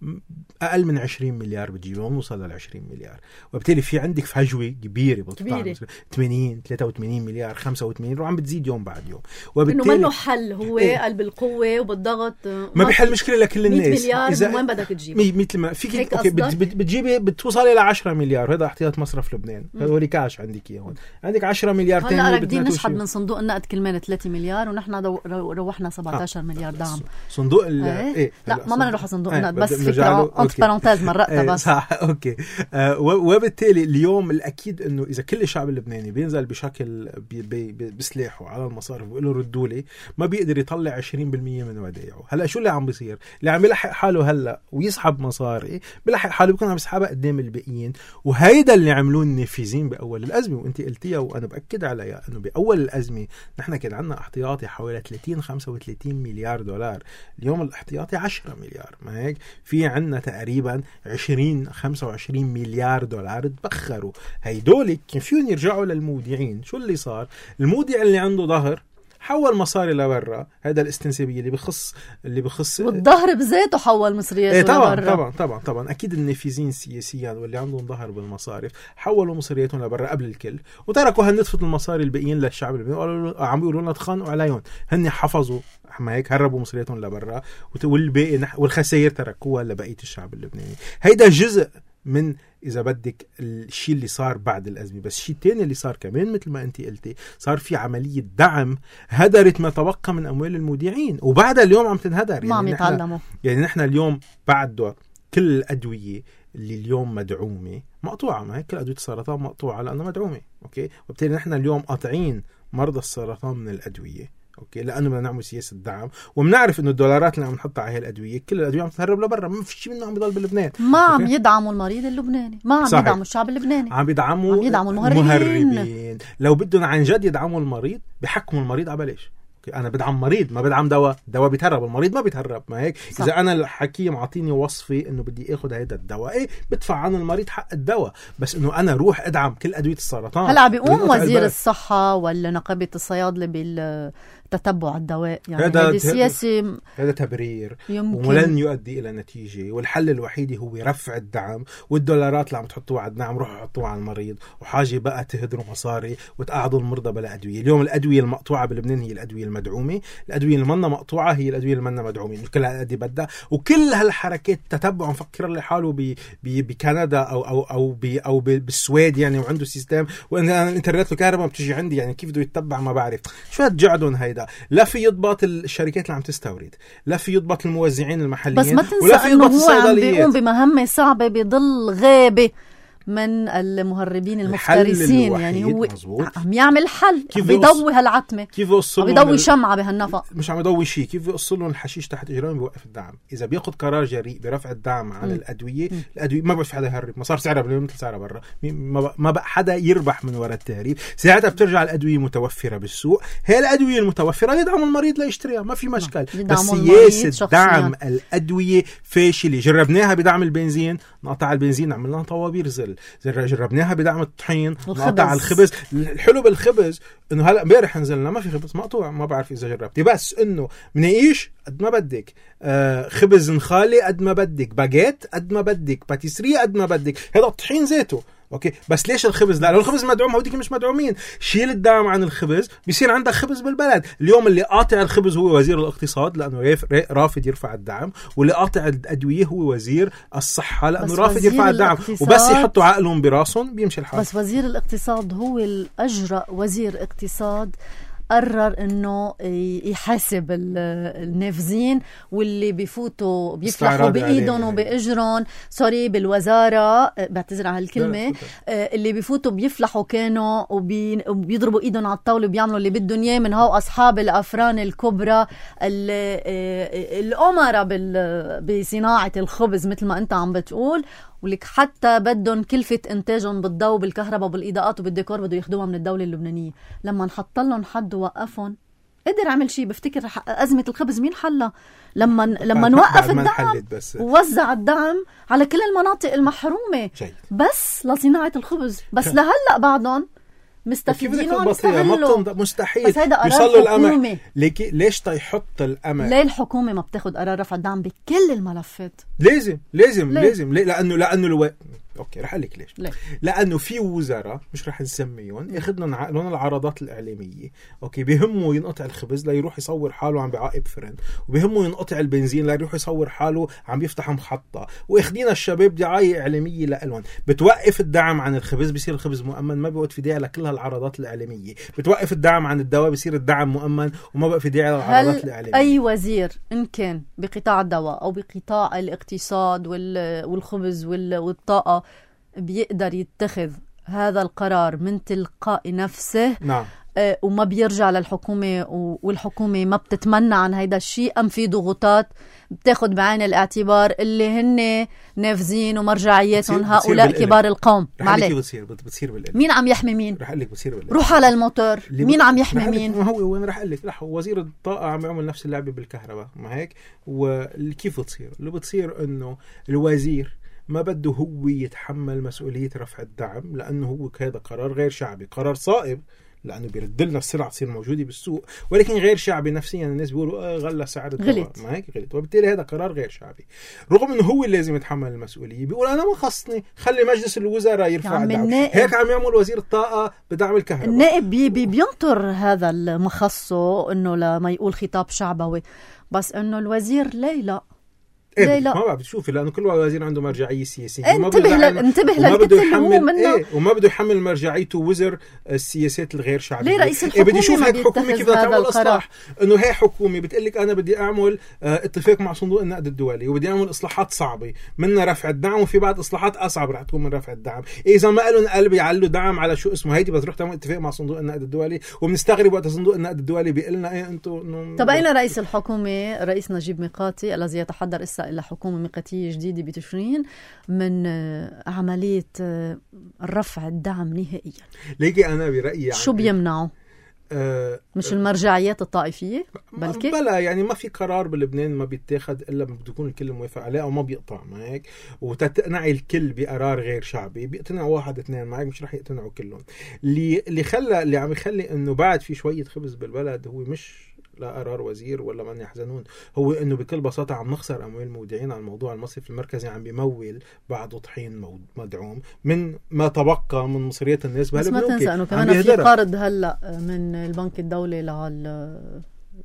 اقل من عشرين مليار بتجيبهم، نوصل لل عشرين مليار. وبالتالي في عندك فجوة كبيرة بالقطاع المصرفي، ثمانين ثلاثة وثمانين مليار، خمسة وثمانين، وعم بتزيد يوم بعد يوم. وبالتالي انه منه حل هو إيه؟ قلب القوة قوه وبالضغط ما بيحل مشكله لكل الناس. مية مليار من وين بدك تجيب؟ مثل ما فيك اوكي بتجيبي بتوصل الى عشرة مليار. هذا احتياط مصرف لبنان، هذا لي كاش عندك اياه هون. عندك عشرة مليار ثاني. هلا بدنا نسحب من صندوق النقد كلمان ثلاثة مليار ونحن دو... روحنا سبعتاشر آه. مليار دعم. صندوق ال ايه, إيه؟ لا ما بدنا نروح على صندوق النقد بس فكره انت بارونتيز مرقتها بس صح. اوكي آه وبالتالي اليوم الاكيد انه اذا كل الشعب اللبناني بينزل بشكل بي بي بسلاحه على المصارف ويقول له ردوا لي، ما بيقدر يطلع عشرين بالمية من ودائعه. هلا شو اللي عم بيصير؟ اللي عم يلحق حاله هلا ويسحب مصاري بيلحق حاله بيكون عم يسحبها قدام الباقيين. وهيدا اللي عملوه النافذين باول الازمه، وانت قلتيها وانا باكد عليها انه باول الازمه نحن كان عندنا احتياطي حوالي ثلاثين خمسة وثلاثين مليار دولار. اليوم الاحتياطي عشرة مليار، ما هيك؟ في عندنا تقريبا عشرين خمسة وعشرين مليار دولار تبخروا. هيدول كان فيهم يرجعوا للمودعين. شو اللي صار؟ المودع اللي عنده ظهر حول مصاري لبرا. هذا الاستنسابيه اللي بخص اللي بخص والظهر بذاته حول مصرياته ايه طبعا لبرا. طبعا طبعا طبعا اكيد النافذين سياسيا واللي عندهم ظهر بالمصارف حولوا مصرياتهم لبرا قبل الكل، وتركوا هالنتفه المصاري الباقيين للشعب اللي عم بيقولوا لنا تخانقوا عليهم. هن حفظوا ما هيك هربوا مصرياتهم لبرا، والباقي والخسائر تركوها لبقيه الشعب اللبناني. هيدا جزء من إذا بدك الشيء اللي صار بعد الأزمة. بس الشيء الثاني اللي صار كمان مثل ما أنت قلتي، صار في عملية دعم هدرت ما تبقى من أموال المودعين، وبعدها اليوم عم تنهدر. يعني ما عم يتعلموا. يعني نحن اليوم بعد كل الأدوية اللي اليوم مدعومة مقطوعة، ما هيك كل أدوية السرطان مقطوعة لأنها مدعومة. أوكي، وبالتالي نحن اليوم قاطعين مرضى السرطان من الأدوية. اوكي، لانه بدنا نعمل سياسه دعم، وبنعرف انه الدولارات اللي عم نحطها على هي الادويه كل الادويه عم تهرب لبرا، ما في شيء منه عم يضل بلبنان. ما عم يدعموا المريض اللبناني، ما عم يدعموا الشعب اللبناني، عم يدعموا عم يدعموا المهربين. المهربين. لو بدهم عن جد يدعموا المريض بحكموا المريض على بلاش. انا بدعم مريض ما بدعم دواء، دواء بيتهرب، المريض ما بيتهرب. ما هيك صح. اذا انا الحكيم عاطيني وصفي انه بدي اخذ هيدا الدواء، ايه بدفع عن المريض حق الدواء، بس انه انا روح ادعم كل ادويه السرطان. هلا بيقوم وزير الصحه ولا نقابه الصيادله بال تتبع الدواء، يعني هذا السياسي هذا تبرير ولن يؤدي الى نتيجه. والحل الوحيد هو رفع الدعم، والدولارات اللي عم تحطوها على الدعم روحوا حطوها على المريض، وحاجه بقى تهدروا مصاري وتقعدوا المرضى بلا ادويه. اليوم الادويه المقطوعه بلبنان هي الادويه المدعومه، الادويه اللي منا مقطوعه هي الادويه اللي منا مدعومه. كل هالقد بدها، وكل هالحركات تتبع مفكر لي حاله بكندا او او او بي او بالسويد يعني، وعنده سيستم، وان الانترنت والكهرباء بتجي عندي، يعني كيف بده يتبع ما بعرف شو هالجعدون هيدا. لا في يضبط الشركات اللي عم تستورد، لا في يضبط الموزعين المحليين، بس ما تنسى انه هو عم بيقوم بمهمه صعبه، بضل غابه من المهربين المفترسين. يعني هو مزبوط. عم يعمل حل، عم بيضوي هالعتمه، كيف يوصل عم بيضوي شمعه بهالنفق، مش عم يضوي شيء. كيف يوصل لهم الحشيش تحت اجرام بيوقف الدعم. اذا بياخذ قرار جريء برفع الدعم عن م. الادويه م. الادويه ما بقى في حدا يهرب، ما صار سعرها مثل سعرها برا، ما بقى حدا يربح من وراء التهريب. ساعتها بترجع الادويه متوفره بالسوق، هي الادويه المتوفره يدعم المريض ليشتريها، ما في مشكل. بس سياسه دعم الادويه فاشله. جربناها بدعم البنزين، نقطع البنزين عملنا طوابير زل. جربناها بدعم الطحين، نقطع الخبز. الحلو بالخبز انه هلا امبارح نزلنا ما في خبز مقطوع، ما بعرف اذا جربتي، بس انه منعيش قد ما بدك، آه خبز نخالي قد ما بدك، باجيت قد ما بدك، باتيسري قد ما بدك، هذا الطحين ذاته. اوكي، بس ليش الخبز؟ لا، لو الخبز مدعوم هوديك مش مدعومين. شيل الدعم عن الخبز، بيصير عندك خبز بالبلد. اليوم اللي قاطع الخبز هو وزير الاقتصاد لانه رافض يرفع الدعم، واللي قاطع الادويه هو وزير الصحه لانه رافض يرفع الدعم، وبس يحطوا عقلهم براسهم بيمشي الحال. بس وزير الاقتصاد هو الاجرأ وزير اقتصاد، قرر انه يحاسب النافذين واللي بيفوتوا بيفلحوا بايدهم وباجرهم، سوري بالوزاره، بعتذر على هالكلمه، اللي بيفوتوا بيفلحوا كانوا وبيضربوا ايدهم على الطاوله وبيعملوا اللي بدهم اياه، من هو اصحاب الافران الكبرى الامراء بصناعه الخبز مثل ما انت عم بتقول، ولك حتى بدهم كلفة إنتاجهم بالضوء بالكهرباء بالإضاءات وبالديكور بده ياخدوها من الدولة اللبنانية. لما نحط لهم حد ووقفهم قدر عمل شيء. بفتكر أزمة الخبز مين حلها؟ لما لما نوقف الدعم ووزع الدعم على كل المناطق المحرومة شيء. بس لصناعة الخبز، بس لهلأ بعضهم مستفيدين ومستحيل مستحيل يوصلوا الأمل. ليش تيحط الأمل؟ ليه الحكومة ما بتاخد قرار رفع الدعم بكل الملفات؟ لازم لازم ليه؟ لازم ليه؟ لأنه لأنه الو... اوكي رح اقول لك ليش. ليه؟ لانه في وزراء مش رح نسميهم ياخذ لهم العرضات الاعلاميه، اوكي بيهمه ينقطع الخبز ليروح يصور حاله عم بيعاقب فرن، وبيهمه ينقطع البنزين ليروح يصور حاله عم بيفتح محطه، واخذين الشباب دعايه اعلاميه لهم. بتوقف الدعم عن الخبز بصير الخبز مؤمن، ما بيوقف في داعي لكل هالعرضات الاعلاميه. بتوقف الدعم عن الدواء بصير الدعم مؤمن وما بقى في داعي للعرضات الاعلاميه. اي وزير ان كان بقطاع الدواء او بقطاع الاقتصاد والخبز والطاقه بيقدر يتخذ هذا القرار من تلقاء نفسه، نعم، آه وما بيرجع للحكومة والحكومة ما بتتمنى عن هيدا الشيء، أم في ضغوطات بتاخد بعين الاعتبار اللي هن نافذين ومرجعياتهم هؤلاء كبار القوم؟ معلش بتصير بتصير بالقلب. مين عم يحمي مين؟ رح لك بتصير بالقلب. روح على الموتور، مين عم يحمي مين؟ ما هو وين رح اقول لك، رح وزير الطاقة عم يعمل نفس اللعبة بالكهرباء، ما هيك؟ وكيف بتصير؟ اللي بتصير انه الوزير ما بده هو يتحمل مسؤولية رفع الدعم، لأنه هو هذا قرار غير شعبي، قرار صائب لأنه بيرد لنا السلعة تصير موجودة بالسوق، ولكن غير شعبي نفسيا. الناس بيقولوا آه غلى سعر الدواء، ما هيك غلط، وبالتالي هذا قرار غير شعبي. رغم أنه هو اللي لازم يتحمل المسؤولية، بيقول أنا ما خصني، خلي مجلس الوزراء يرفع الدعم. هيك عم يعمل وزير الطاقة بدعم الكهرباء. النائب بي بي بينطر هذا المخصص أنه لما يقول خطاب شعبوي، بس أنه الوزير ليه لا إيه لا ما بعرف تشوفي، لأنه كل وزير عنده مرجعية سياسية. إيه انتبه ل... انتبه للكتل اللي هو منه، إيه وما بده يحمل مرجعيته وزر السياسات الغير شعبية. ليه رئيس الحكومة إيه بدي أشوف هيك حكومة كيف تعمل إصلاح؟ إنه هي حكومة بتقلك أنا بدي أعمل اه اتفاق مع صندوق النقد الدولي وبدي أعمل إصلاحات صعبة منها رفع الدعم، وفي بعض إصلاحات أصعب رح تكون من رفع الدعم. إيه إذا ما قالوا قلب يعلوا دعم على شو اسمه هيدي، بس رح تعمل اتفاق مع صندوق النقد الدولي، وبنستغرب وقت صندوق النقد الدولي بيقلنا إيه أنتوا. طب أين رئيس الحكومة رئيس نجيب ميقاتي الذي يتحضر إسا إلى حكومة ميقاتية جديدة بتشرين من عملية الرفع الدعم نهائيا؟ ليكي أنا برأيي شو بيمنعه؟ أه مش المرجعيات الطائفية بلكي؟ بلا يعني ما في قرار بلبنان ما بيتاخد إلا بده يكون الكل موافق عليه أو ما بيقطع، ما هيك؟ وتقنعي الكل بقرار غير شعبي بيقتنع واحد اثنين معك، مش رح يقتنعوا كلهم. اللي اللي خلى اللي عم يخلي إنه بعد في شوية خبز بالبلد هو مش لا قرار وزير ولا من يحزنون، هو انه بكل بساطه عم نخسر اموال مودعين على الموضوع. المصرف المركزي عم بيمول بعده طحين مدعوم من ما تبقى من مصريات الناس. بس ما تنسى انه كمان في قرض هلا من البنك الدولي لل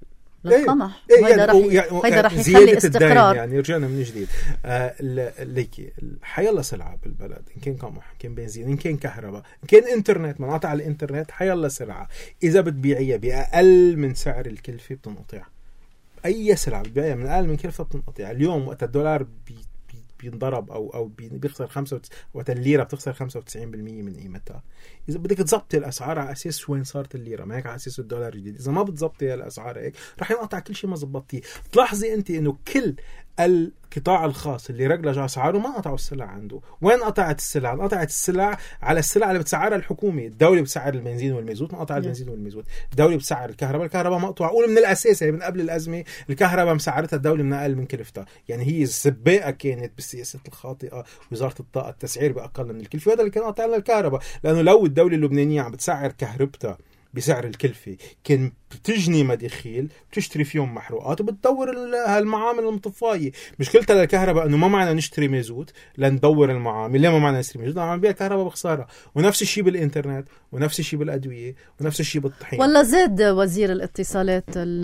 للقمح، إيه وهيدا رح يعني هيدا رح يخلي استقرار. يعني رجعنا من جديد آه ليكي حيلا سلعه بالبلد، ان كان قمح، ان كان بنزين، ان كان كهرباء، ان كان انترنت، منقطع على الانترنت، حيلا سلعه اذا بتبيعيها باقل من سعر الكلفه بتنقطع. اي سلعه بتبيعيها من اقل من كلفه بتنقطع. اليوم وقت الدولار بي بينضرب او او بيخسر خمسة وقت الليره بتخسر خمسة وتسعين بالمية من قيمتها. اذا بدك تظبطي الاسعار على اساس وين صارت الليره، ما هيك على اساس الدولار الجديد، اذا ما بتظبطي الاسعار هيك رح ينقطع كل شيء ما ظبطتيه. تلاحظي انت انه كل القطاع الخاص اللي رجل اسعاره ما قطعوا السلع عنده. وين قطعت السلع؟ قطعت السلع على السلع اللي بتسعرها الحكومه. الدوله بتسعر البنزين والمازوت، ما قطع البنزين والمازوت. الدوله بتسعر الكهرباء، الكهرباء مقطوعه. قول من الاساس من قبل الازمه الكهرباء مسعرتها الدوله من اقل من كلفتها، يعني هي السباقه كانت بالسياسات الخاطئه وزاره الطاقه التسعير باقل من الكلفه، وهذا اللي كان قاطع لنا الكهرباء. لانه لو الدوله اللبنانيه عم بتسعر كهربتها بسعر الكلفة كان بتجني مداخيل بتشتري فيهم محروقات وبتدور هالمعامل المطفاية. مشكلتها للكهرباء انه ما معنا نشتري مازوت لندور المعامل، ليه ما معنا نشتري مازوت؟ عم نبيع كهرباء بخسارة. ونفس الشيء بالإنترنت، ونفس الشيء بالأدوية، ونفس الشيء بالطحين. والله زاد وزير الاتصالات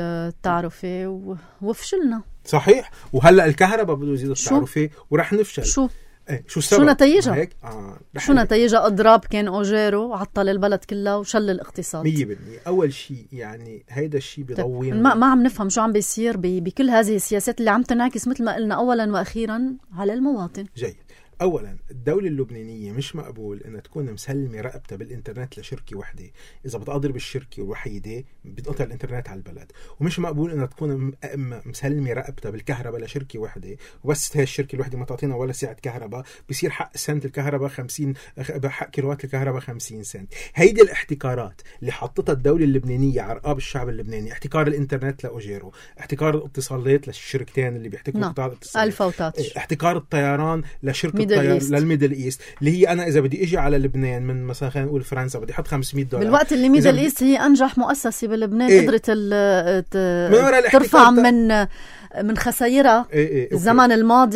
التعرفة وفشلنا. صحيح. وهلأ الكهرباء بده يزيد التعرفة ورح نفشل. شو؟ ايه شو شو نتيجة؟ آه شو نتيجة؟ اضراب كان اوجيرو عطل البلد كلها وشل الاقتصاد مية بالمية. اول شيء يعني هيدا الشيء بيضوين ما, ما عم نفهم شو عم بيصير بكل هذه السياسات اللي عم تنعكس مثل ما قلنا اولا واخيرا على المواطن. جيد. اولا الدوله اللبنانيه مش مقبول انها تكون مسلمه رقبتها بالانترنت لشركه وحده. اذا بتقدر بالشركه الوحيده بتقطع الانترنت على البلد. ومش مقبول انها تكون مسلمه رقبتها بالكهرباء لشركه وحده، وبس هي الشركه الوحده ما تعطينا ولا ساعه كهرباء بصير حق سنت الكهرباء خمسين، حق كيلوات الكهرباء خمسين سنت. هيدي الاحتكارات اللي حطتها الدوله اللبنانيه على رقاب الشعب اللبناني، احتكار الانترنت لاوجيرو، احتكار الاتصالات للشركتين اللي بيحتكروا قطاع الاتصالات، الفوتات، احتكار الطيران لشركه للميدل ايست، اللي هي انا اذا بدي اجي على لبنان من مثلا خلينا نقول فرنسا بدي احط خمسمية دولار، بالوقت اللي ميدل ايست هي انجح مؤسسه بلبنان. ايه؟ قدرت ترفع من من خسائرها. ايه ايه الزمن الماضي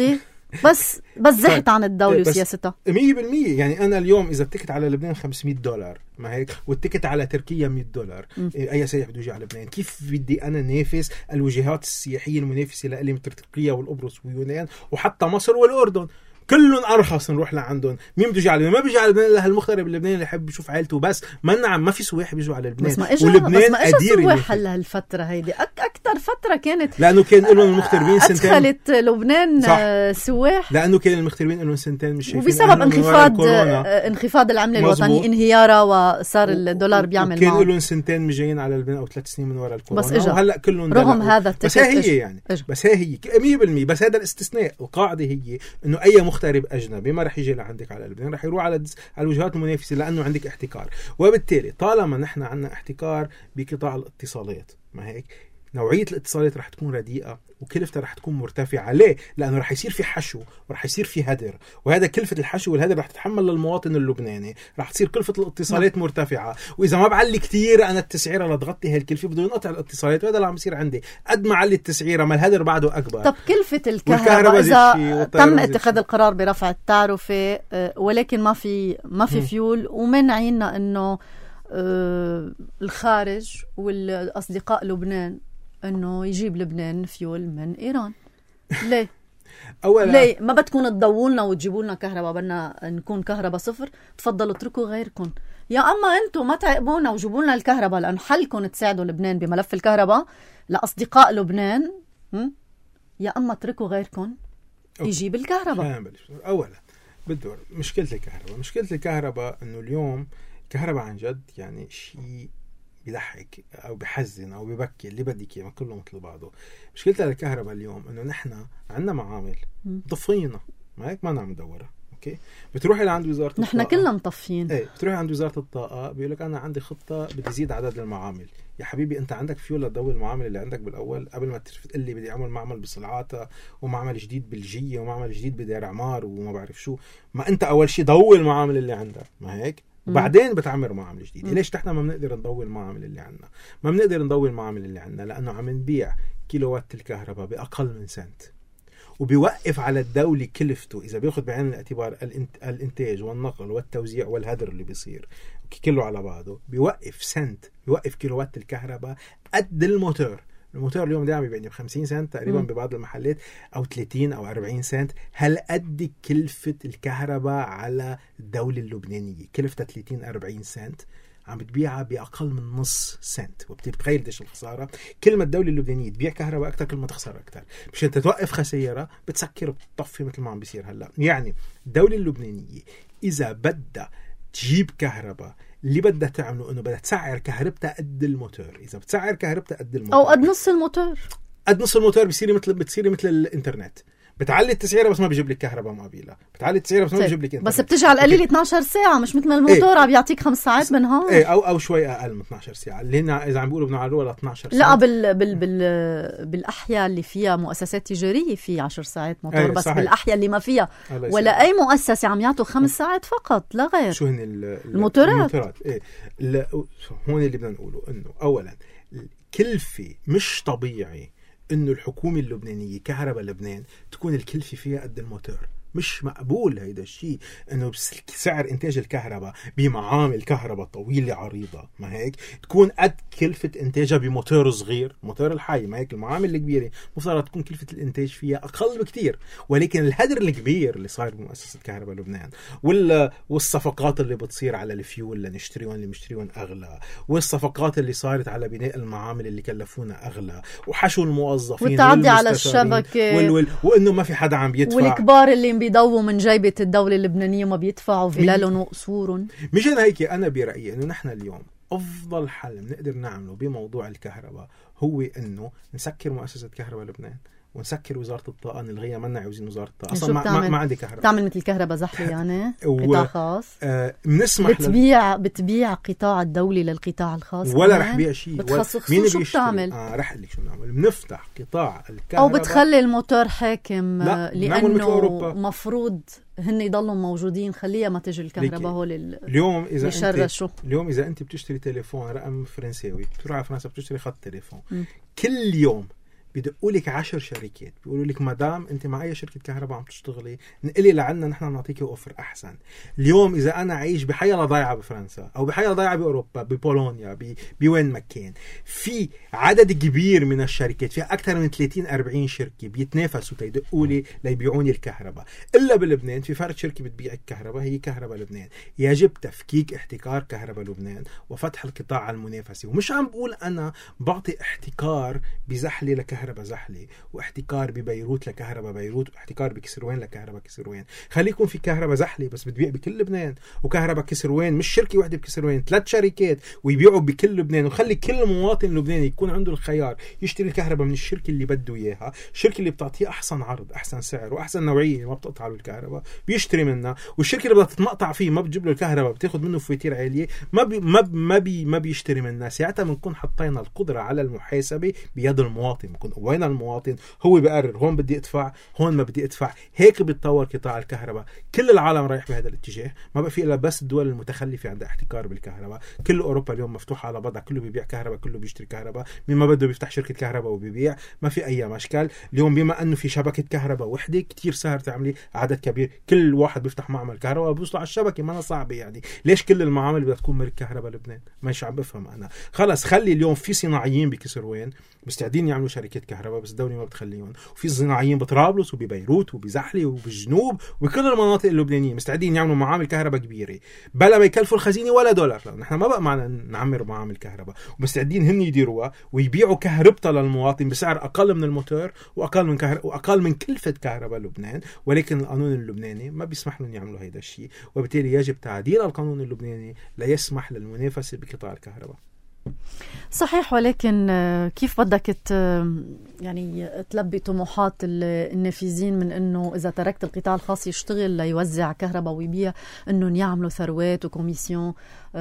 بس بس زحت عن الدولة وسياستها مية بالمية. يعني أنا اليوم إذا التكت على لبنان خمسمية دولار ما هيك، والتكت على تركيا مية دولار، م. أي سائح بده يجي على لبنان، كيف بدي أنا نافس الوجهات السياحية المنافسة لإلي مثل تركيا والقبرص ويونان وحتى مصر والأردن كلهم أرخص نروح لعندهم؟ مين بده يجي على لبنان؟ ما بيجي على لبنان إلا هالمغترب اللبناني اللي يحب يشوف عائلته بس. ما نعم ما في سواح بيجوا على لبنان. بس ما إجا ولبنان قدير سواح هلا هالفترة هيدي أك أكتر فترة كانت لأنه كان لهم المغتربين سنتين أدخلت لبنان صح. سواح لأنه كان المغتربين لهم سنتين مش شايفين وبسبب انخفاض انخفاض العملة الوطنية انهيارها وصار الدولار بيعمل معه. كان لهم سنتين مش جايين على لبنان أو ثلاث سنين من وراء الكورونا بس إجا وهلا كلهم رغم هذا بس هي هي يعني إجا. بس هي هي مية بالمية. بس هذا الاستثناء. القاعدة هي إنه أي مغترب أجنبي ما رح يجي لعندك على لبنان، رح يروح على على الوجهات المنافسة لأنه عندك احتكار. وبالتالي طالما نحن عندنا احتكار بقطاع الاتصالات ما هيك نوعية الاتصالات رح تكون رديئة وكلفتها رح تكون مرتفعة. ليه؟ لأنه رح يصير في حشو ورح يصير في هدر، وهذا كلفة الحشو والهدر رح تتحمل للمواطن اللبناني، رح تصير كلفة الاتصالات م. مرتفعة. وإذا ما بعلي كتير أنا التسعيرة لتغطي هالكلفة بدون قطع الاتصالات، وهذا اللي عم يصير عندي. قد ما علي التسعيرة ما الهدر بعده أكبر. طب كلفة الكهرباء إذا تم اتخاذ القرار برفع التعرفة ولكن ما في ما في فيول ومنعينا إنه الخارج والأصدقاء لبنان انه يجيب لبنان فيول من ايران، ليه؟ اولا ليه ما بتكون تضووا لنا وتجيبوا لنا كهرباء؟ بدنا نكون كهرباء صفر؟ تفضلوا اتركوا غيركم، يا اما انتم ما تعقبونا وجيبوا لنا الكهرباء لان حلكم تساعدوا لبنان بملف الكهرباء لاصدقاء لبنان، يا اما اتركوا غيركم يجيب الكهرباء. اولا بدور مشكله الكهرباء مشكله الكهرباء انه اليوم الكهرباء عن جد يعني شيء بيضحك او بحزن او ببكي اللي بدك اياه كله مثل بعضه. مشكلتها الكهرباء اليوم انه نحن عندنا معامل مطفينا ما هيك ما نعم ندورها. اوكي بتروحي لعند وزاره الطاقه نحن كلنا مطفيين. ايه بتروحي عند وزاره الطاقه بيقول لك انا عندي خطه بدي زيد عدد المعامل. يا حبيبي انت عندك فيول لتضوي المعامل اللي عندك بالاول قبل ما تقول لي بدي اعمل معمل بصلعاتها ومعمل جديد بالجيه ومعمل جديد بدير عمار وما بعرف شو. ما انت اول شيء ضوي المعامل اللي عندك ما هيك وبعدين بتعمر معامل جديدة. ليش نحن ما بنقدر نضوي المعامل اللي عندنا؟ ما بنقدر نضوي المعامل اللي عندنا لأنه عم نبيع كيلو وات الكهرباء بأقل من سنت، وبيوقف على الدولة كلفته إذا بياخد بعين الاعتبار الإنتاج والنقل والتوزيع والهدر اللي بيصير كله على بعضه، بيوقف سنت بيوقف كيلو وات الكهرباء قد الموتور. الموتور اليوم دائما بيبيعني بخمسين سنت تقريبا ببعض المحلات أو ثلاثين أو أربعين سنت. هل قد كلفة الكهرباء على الدولة اللبنانية؟ كلفتها ثلاثين أربعين سنت عم بتبيعها بأقل من نص سنت. وبتتخيل قديش الخسارة؟ كل ما الدولة اللبنانية تبيع كهرباء أكثر كل ما تخسر أكثر. مشان تتوقف خسائرها بتسكر وبتطفي مثل ما عم بيصير هلا. يعني الدولة اللبنانية إذا بدها تجيب كهرباء اللي بدها تعمله انه بدها تسعر كهربتها قد الموتور. اذا بتسعر كهربتها قد الموتور او قد نص الموتور قد نص الموتور بصير مثل بتصير مثل الانترنت. بتعلي التسعيره بس ما بيجيب لك كهرباء مقابلها. بتعلي التسعيره بس ما بيجيب لك بس بتجي على القليل اثنعش ساعه مش مثل الموتور عم ايه. بيعطيك خمس ساعات بالنهار ايه او او شوي اقل من اثنعش ساعه اللي هنا اذا عم بيقولوا بنعلوها ل اثنعش ساعه. لا بال بال بال بالاحياء اللي فيها مؤسسات تجاريه في عشر ساعات موتور ايه بس صحيح. بالاحياء اللي ما فيها ولا اي مؤسسه عم يعطوا خمس ساعات فقط لا غير. شو هن الموتورات, الموتورات. ايه هون اللي بدنا نقوله انه اولا كلفه مش طبيعي انه الحكومة اللبنانية كهرباء لبنان تكون الكلفة فيها قد الموتور. مش مقبول هيدا الشيء انه سعر انتاج الكهرباء بمعامل كهرباء طويلة عريضة ما هيك تكون قد كلفة انتاجها بموتور صغير موتور الحي ما هيك. المعامل الكبيرة مفترض تكون كلفة الانتاج فيها اقل بكتير. ولكن الهدر الكبير اللي صار بمؤسسة كهرباء لبنان وال والصفقات اللي بتصير على الفيول لنشتريون اللي مشتريون اغلى والصفقات اللي صارت على بناء المعامل اللي كلفونا اغلى وحشو الموظفين والتعدي على الشبكة وال... وال... وانه ما في حدا عم بيدفع والكبار اللي بيضووا من جيبة الدولة اللبنانية ما بيدفعوا فلالهم وقصورهم. مشان هيك أنا برأيي إنه نحن اليوم أفضل حل بنقدر نعمله بموضوع الكهرباء هو إنه نسكر مؤسسة كهرباء لبنان ونسكر وزارة الطاقة نلغيها. منا عاوزين وزارة الطاقة أصلا ما, ما, ما عندي كهرباء. تعمل مثل كهرباء زحلة يعني و... قطاع خاص آه بنسمح بتبيع لل... بتبيع قطاع الدولي للقطاع الخاص ولا رح بيع شيء. مين شو بتعمل؟ آه رح لك شو بنعمل. بنفتح قطاع الكهرباء أو بتخلي الموتور حاكم لأنه مفروض هن يضلوا موجودين. خليها ما تجي الكهرباء هو لل... اليوم إذا يشرشوا. أنت اليوم إذا أنت بتشتري تليفون رقم فرنساوي بتروح على فرنسا بتشتري خط تليفون م. كل يوم بيدقوا لك عشر شركات بيقولوا لك مدام انت مع اي شركه كهرباء عم تشتغلي نقلي لعنا نحن نعطيكي اوفر احسن. اليوم اذا انا عايش بحياه ضايعه بفرنسا او بحياه ضايعه باوروبا ببولونيا بوين ما كان، في عدد كبير من الشركات، في اكثر من ثلاثين أربعين شركه بيتنافسوا تيدقوا لي ليبيعوني الكهرباء. الا بلبنان في فرد شركه بتبيع الكهرباء هي كهرباء لبنان. يجب تفكيك احتكار كهرباء لبنان وفتح القطاع المنافسي. ومش عم بقول انا بعطي احتكار بزحلي لكهرباء زحلي، واحتكار ببيروت لكهرباء بيروت، واحتكار بكسروان لكهرباء كسروان. خلي يكون في كهرباء زحلي بس بتبيع بكل لبنان، وكهرباء كسروان مش شركه واحده بكسروان، ثلاث شركات ويبيعوا بكل لبنان. وخلي كل مواطن لبناني يكون عنده الخيار يشتري الكهرباء من الشركه اللي بده اياها، الشركه اللي بتعطيه احسن عرض احسن سعر واحسن نوعيه ما بتقطع له الكهرباء بيشتري منها، والشركه اللي بدها تتمقطع فيه ما بتجيب له الكهرباء بتاخذ منه فواتير عاليه ما بي ما بي ما, بي ما بيشتري منها. ساعتها بنكون حطينا القدره على المحاسبه بيد المواطن، بكون وين المواطن هو بيقرر هون بدي ادفع هون ما بدي ادفع. هيك بيتطور قطاع الكهرباء. كل العالم رايح بهذا الاتجاه، ما بقى في الا بس الدول المتخلفه عندها احتكار بالكهرباء. كل اوروبا اليوم مفتوحه على بعضها، كله بيبيع كهرباء كله بيشتري كهرباء، مين ما بده بيفتح شركه كهرباء وبيبيع، ما في اي مشكل. اليوم بما انه في شبكه كهرباء وحده كتير سهل تعملي عدد كبير، كل واحد بيفتح معمل كهرباء وبيوصل على الشبكه، ما صعبه يعني. ليش كل المعامل بدها تكون ملك كهرباء لبنان؟ مش عم بفهم انا. خلص خلي اليوم في صناعيين بكسروان مستعدين يعملوا شركات كهرباء بس الدولة ما بتخليهم، وفي صناعيين بطرابلس وببيروت وبزحلي وبالجنوب وبكل المناطق اللبنانية مستعدين يعملوا معامل كهرباء كبيرة بلا ما يكلفوا الخزينة ولا دولار. نحن ما بقى معنا نعمر معامل كهرباء، ومستعدين هن يديروها ويبيعوا كهربتها للمواطن بسعر أقل من الموتور وأقل من كهر... وأقل من كلفة كهرباء لبنان. ولكن القانون اللبناني ما بيسمح لهم يعملوا هيدا الشيء، وبالتالي يجب تعديل القانون اللبناني ليسمح للمنافسة بقطاع الكهرباء. صحيح، ولكن كيف بدك يعني تلبي طموحات النافذين من انه اذا تركت القطاع الخاص يشتغل ليوزع كهرباء ويبيع انهم يعملوا ثروات وكوميسيون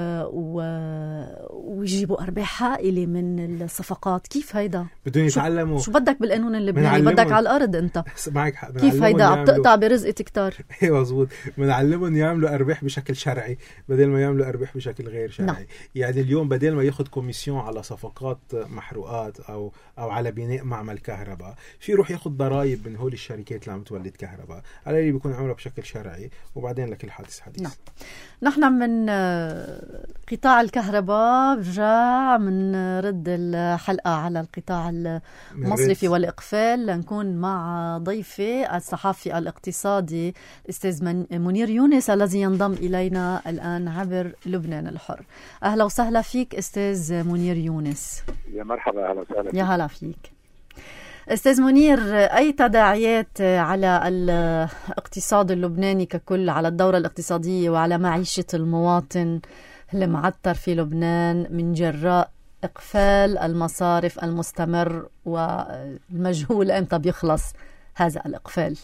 ويجيبوا ارباح هائله من الصفقات؟ كيف هيدا؟ بدهم يتعلموا. شو بدك بالقانون اللبناني؟ بدك على الارض انت. معك حق. كيف هيدا عم تقطع برزقة كتار؟ ايه مظبوط. بنعلمهم يعملوا ارباح بشكل شرعي بدل ما يعملوا ارباح بشكل غير شرعي. نعم. يعني اليوم بدل ما ياخذ كوميسيون على صفقات محروقات او او على بناء معمل كهرباء، في يروح ياخذ ضرائب من هول الشركات اللي عم تولد كهرباء على اللي بيكون عمله بشكل شرعي، وبعدين لكل حادث حديث. نعم. نحن من قطاع الكهرباء برجع من رد الحلقة على القطاع المصرفي والإقفال لنكون مع ضيفي الصحفي الاقتصادي الأستاذ منير يونس الذي ينضم إلينا الآن عبر لبنان الحر. أهلا وسهلا فيك أستاذ منير يونس. يا مرحبا. أهلا وسهلا. يا هلا فيك أستاذ منير. أي تداعيات على الاقتصاد اللبناني ككل، على الدورة الاقتصادية وعلى معيشة المواطن المعتر في لبنان من جراء إقفال المصارف المستمر والمجهول أمتى بيخلص هذا الإقفال؟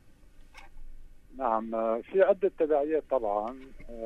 نعم، في عدة تداعيات طبعا.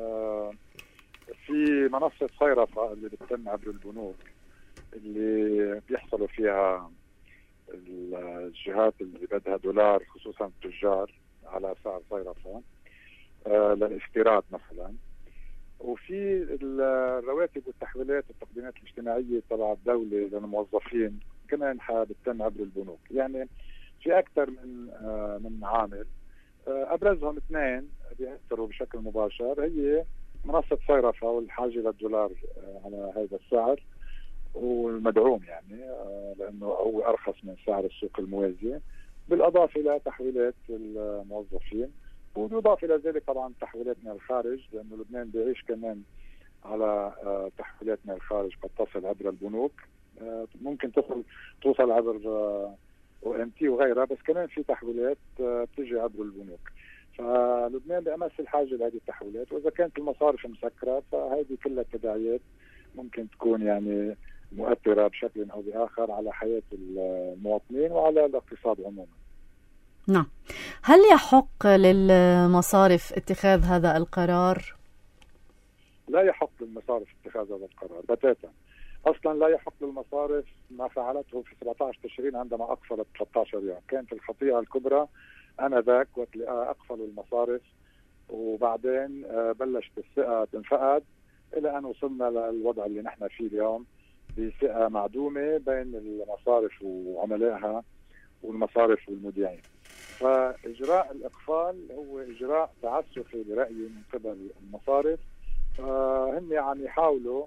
في منصة صيرفة اللي بتتم عبر البنوك اللي بيحصلوا فيها الجهات اللي بدها دولار خصوصا التجار على سعر صيرفة آه للاستيراد مثلا. وفي الرواتب والتحويلات والتقديمات الاجتماعية تبع الدولة للموظفين كمان بتتم عبر البنوك. يعني في أكثر من آه من عامل، آه أبرزهم اثنين بيأثروا بشكل مباشر، هي منصة صيرفة والحاجة للدولار آه على هذا السعر والمدعوم يعني لأنه هو أرخص من سعر السوق الموازي، بالإضافة إلى تحويلات الموظفين، وبالإضافة إلى ذلك طبعا تحويلات من الخارج، لأنه لبنان بيعيش كمان على تحويلات من الخارج قد تصل عبر البنوك، ممكن تصل توصل عبر او ام تي وغيرها، بس كمان في تحويلات بتجي عبر البنوك. فلبنان بأمس الحاجة لهذه التحويلات، وإذا كانت المصارف مسكرة فهذه كلها التداعيات ممكن تكون يعني مؤثرة بشكل أو بآخر على حياة المواطنين وعلى الاقتصاد عموما. نعم. هل يحق للمصارف اتخاذ هذا القرار؟ لا يحق للمصارف اتخاذ هذا القرار بتاتا. أصلا لا يحق للمصارف ما فعلته في سبعة عشر تشرين عندما أقفلت ثلاثة عشر يوم. كانت الخطيئة الكبرى آنذاك وأقفلوا المصارف، وبعدين بلشت الثقة تنفقد إلى أن وصلنا للوضع اللي نحن فيه اليوم بفئة معدومة بين المصارف وعملائها والمصارف والمودعين. فإجراء الإقفال هو إجراء تعسفي برأيي من قبل المصارف. هم يعني يحاولوا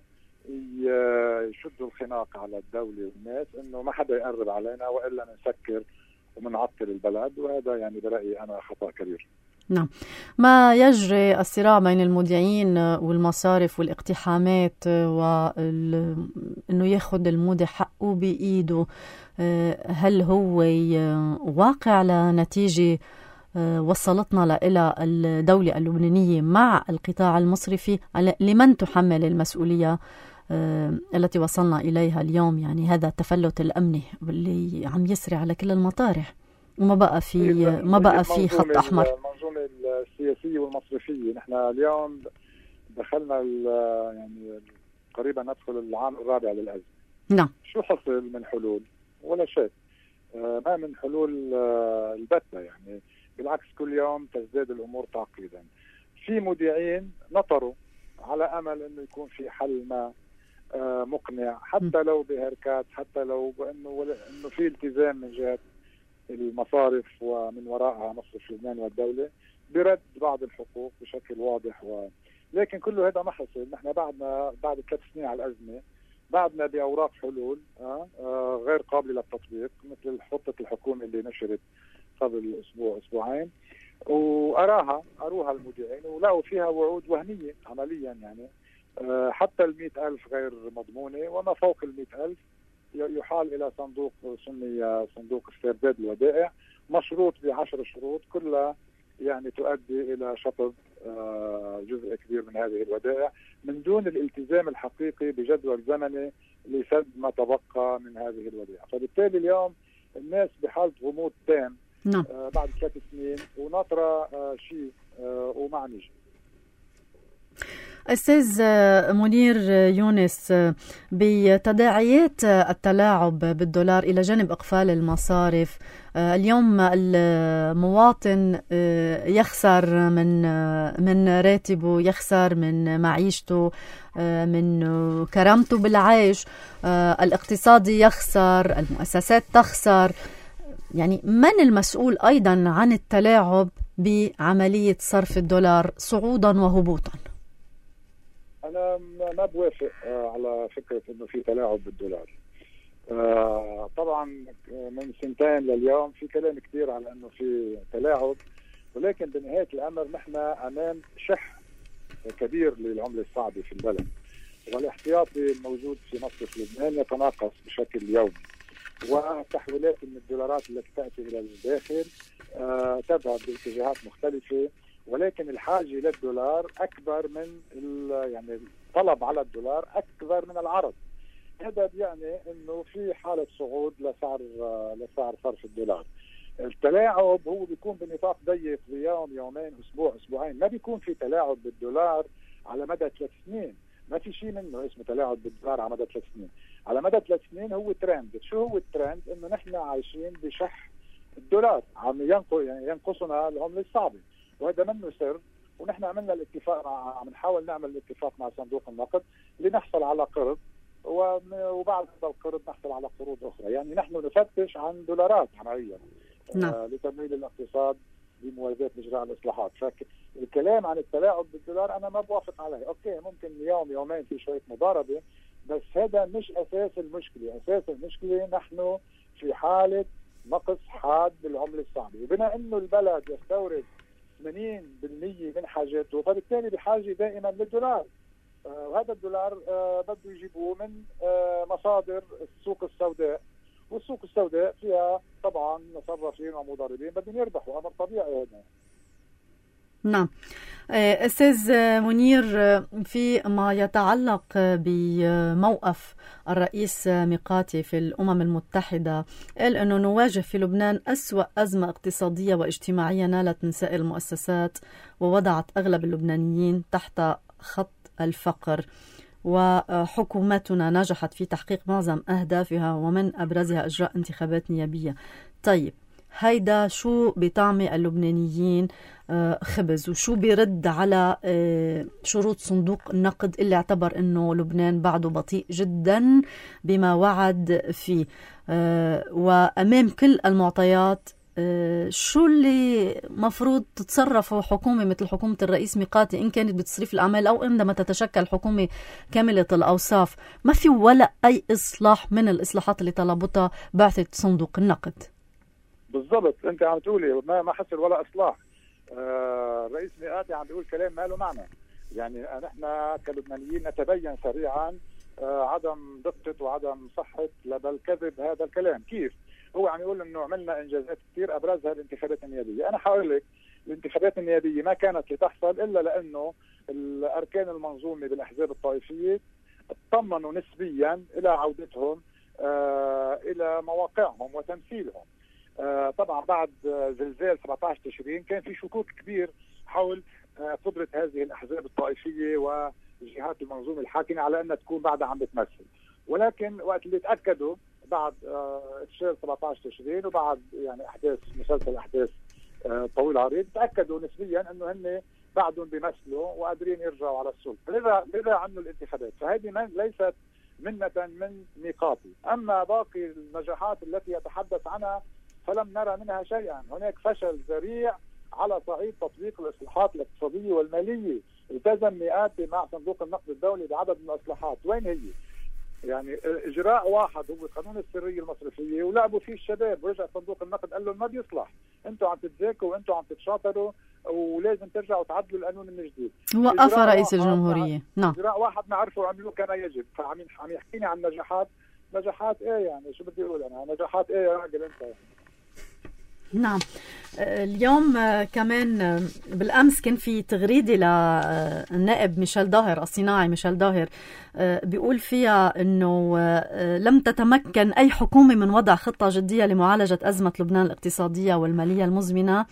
يشدوا الخناق على الدولة والناس إنه ما حدا يقرب علينا وإلا نسكر ومنعطل البلد، وهذا يعني برأيي أنا خطأ كبير. نعم. ما يجري الصراع بين المودعين والمصارف والاقتحامات وإنه ياخد المودع حقه بإيده، هل هو واقع على نتيجة وصلتنا إلى الدولة اللبنانية مع القطاع المصرفي؟ لمن تحمل المسؤولية التي وصلنا إليها اليوم؟ يعني هذا التفلت الأمني اللي عم يسري على كل المطارح وما بقى في ما بقى في خط أحمر. المنظومة السياسية والمصرفية، نحن اليوم دخلنا يعني قريبا ندخل العام الرابع للأزمة. نعم. شو حصل من حلول؟ ولا شيء. ما من حلول البتة، يعني بالعكس كل يوم تزداد الأمور تعقيدا. في مودعين نطروا على أمل أنه يكون في حل ما مقنع، حتى لو بهركات، حتى لو بأنه أنه في التزام من جهة المصارف ومن وراءها مصرف لبنان والدولة برد بعض الحقوق بشكل واضح. و... لكن كله هذا ما حصل. نحن بعدنا بعد ثلاث سنين على الأزمة بعدنا بأوراق حلول آه آه غير قابلة للتطبيق، مثل خطة الحكومة اللي نشرت قبل أسبوع أسبوعين، وأراها أروها المودعين ولقوا فيها وعود وهمية عمليا. يعني آه حتى المئة ألف غير مضمونة، وما فوق المئة ألف يحال إلى صندوق سمي صندوق استرداد الودائع، مشروط بعشر شروط كلها يعني تؤدي إلى شطب جزء كبير من هذه الودائع من دون الالتزام الحقيقي بجدول زمني لسد ما تبقى من هذه الودائع. فبالتالي اليوم الناس بحالة غموض تام نعم. بعد ثلاث سنين وناطرة شيء وما عم يجي. أستاذ منير يونس، بتداعيات التلاعب بالدولار إلى جانب إقفال المصارف، اليوم المواطن يخسر من من راتبه، يخسر من معيشته، من كرامته بالعيش، الاقتصادي يخسر، المؤسسات تخسر. يعني من المسؤول أيضا عن التلاعب بعملية صرف الدولار صعودا وهبوطا؟ أنا ما بوافق على فكرة إنه في تلاعب بالدولار. آه طبعا من سنتين لليوم في كلام كثير على إنه في تلاعب، ولكن بنهاية الأمر نحن أمام شح كبير للعملة الصعبة في البلد، والاحتياطي الموجود في مصرف لبنان يتناقص بشكل يومي، وتحويلات من الدولارات التي تأتي إلى الداخل آه تذهب باتجاهات مختلفة، ولكن الحاجة للدولار أكبر من يعني الطلب على الدولار أكبر من العرض. هذا يعني إنه في حالة صعود لسعر لسعر صرف الدولار. التلاعب هو بيكون بنطاق ضيق بيوم يومين أسبوع أسبوعين، ما بيكون في تلاعب بالدولار على مدى ثلاث سنين. ما في شيء منه اسمه تلاعب بالدولار على مدى ثلاث سنين. على مدى ثلاث سنين هو ترند. شو هو الترند؟ إنه نحن عايشين بشح الدولار، عم ينقص يعني ينقصنا العملة الصعبة، وهذا منه سر. ونحن عملنا الاتفاق مع عم نحاول نعمل الاتفاق مع صندوق النقد لنحصل على قرض، وبعد هذا القرض نحصل على قروض اخرى. يعني نحن نفتش عن دولارات عمليا نعم. آه لتمويل الاقتصاد بموازاة اجراء الاصلاحات. فالكلام عن التلاعب بالدولار انا ما بوافق عليه. اوكي ممكن يوم يومين في شويه مضاربه، بس هذا مش اساس المشكله. اساس المشكله نحن في حاله نقص حاد بالعمله الصعبه، وبما انه البلد يستورد ثمانين بالمئة من حاجاته، فبالتالي بحاجه دائما للدولار. آه وهذا الدولار آه بده يجيبوه من آه مصادر السوق السوداء، والسوق السوداء فيها طبعا مصرفين ومضاربين بدهم يربحوا، امر طبيعي هذا. نعم. أستاذ منير، في ما يتعلق بموقف الرئيس ميقاتي في الأمم المتحدة، قال أنه نواجه في لبنان أسوأ أزمة اقتصادية واجتماعية نالت من سائر المؤسسات ووضعت أغلب اللبنانيين تحت خط الفقر، وحكومتنا نجحت في تحقيق معظم أهدافها ومن أبرزها إجراء انتخابات نيابية. طيب، هيدا شو بيطعمي اللبنانيين خبز، وشو بيرد على شروط صندوق النقد اللي اعتبر انه لبنان بعده بطيء جدا بما وعد فيه. وامام كل المعطيات شو اللي مفروض تتصرفوا حكومة مثل حكومة الرئيس ميقاتي إن كانت بتصريف الأعمال أو عندما تتشكل حكومة كاملة الأوصاف؟ ما في ولا أي إصلاح من الإصلاحات اللي طلبتها بعثة صندوق النقد. بالضبط، أنت عم تقولي ما ما حصل ولا إصلاح. آه رئيس ميقاتي عم بيقول كلام ما له معنى. يعني نحن كلبنانيين نتبين سريعا آه عدم دقة وعدم صحة بل كذب هذا الكلام. كيف؟ هو عم يقول انه عملنا انجازات كثير ابرزها الانتخابات النيابيه. انا حقول لك الانتخابات النيابيه ما كانت لتحصل الا لانه الاركان المنظومه بالاحزاب الطائفيه اطمنوا نسبيا الى عودتهم آه الى مواقعهم وتمثيلهم. آه طبعا بعد زلزال سبعة عشر تشرين كان في شكوك كبير حول آه قدره هذه الاحزاب الطائفيه وجهات المنظومه الحاكمه على انها تكون بعدها عم بتمثل، ولكن وقت اللي تاكدوا بعد افشال سبعة عشر تشرين وبعد يعني احداث مسلسل احداث طويل عريض تاكدوا نسبيا انه هن بعدهم بيمثلوا وقادرين يرجعوا على السلطه. لذا لذا عملوا الانتخابات، فهذه من ليست منة من ميقاتي. اما باقي النجاحات التي يتحدث عنها فلم نرى منها شيئا. هناك فشل ذريع على صعيد تطبيق الاصلاحات الاقتصاديه والماليه. التزم ميقاتي مع صندوق النقد الدولي بعدد من الاصلاحات، وين هي؟ يعني اجراء واحد هو قانون السريه المصرفيه ولعبوا فيه الشباب، ورجع صندوق النقد قال لهم ما بيصلح، انتم عم تتذاكروا وانتم عم تتشاطروا ولازم ترجعوا تعدلوا القانون من جديد. وقف رئيس الجمهوريه. نعم، اجراء واحد ما عرفوا عملوه كما يجب. فعم عم يحكيني عن نجاحات. نجاحات ايه يعني؟ شو بدي اقول انا؟ نجاحات ايه يا راجل انت يعني؟ نعم. اليوم كمان بالأمس كان في تغريدة للنائب ميشيل ظاهر الصناعي ميشيل ظاهر بيقول فيها أنه لم تتمكن أي حكومة من وضع خطة جدية لمعالجة أزمة لبنان الاقتصادية والمالية المزمنة،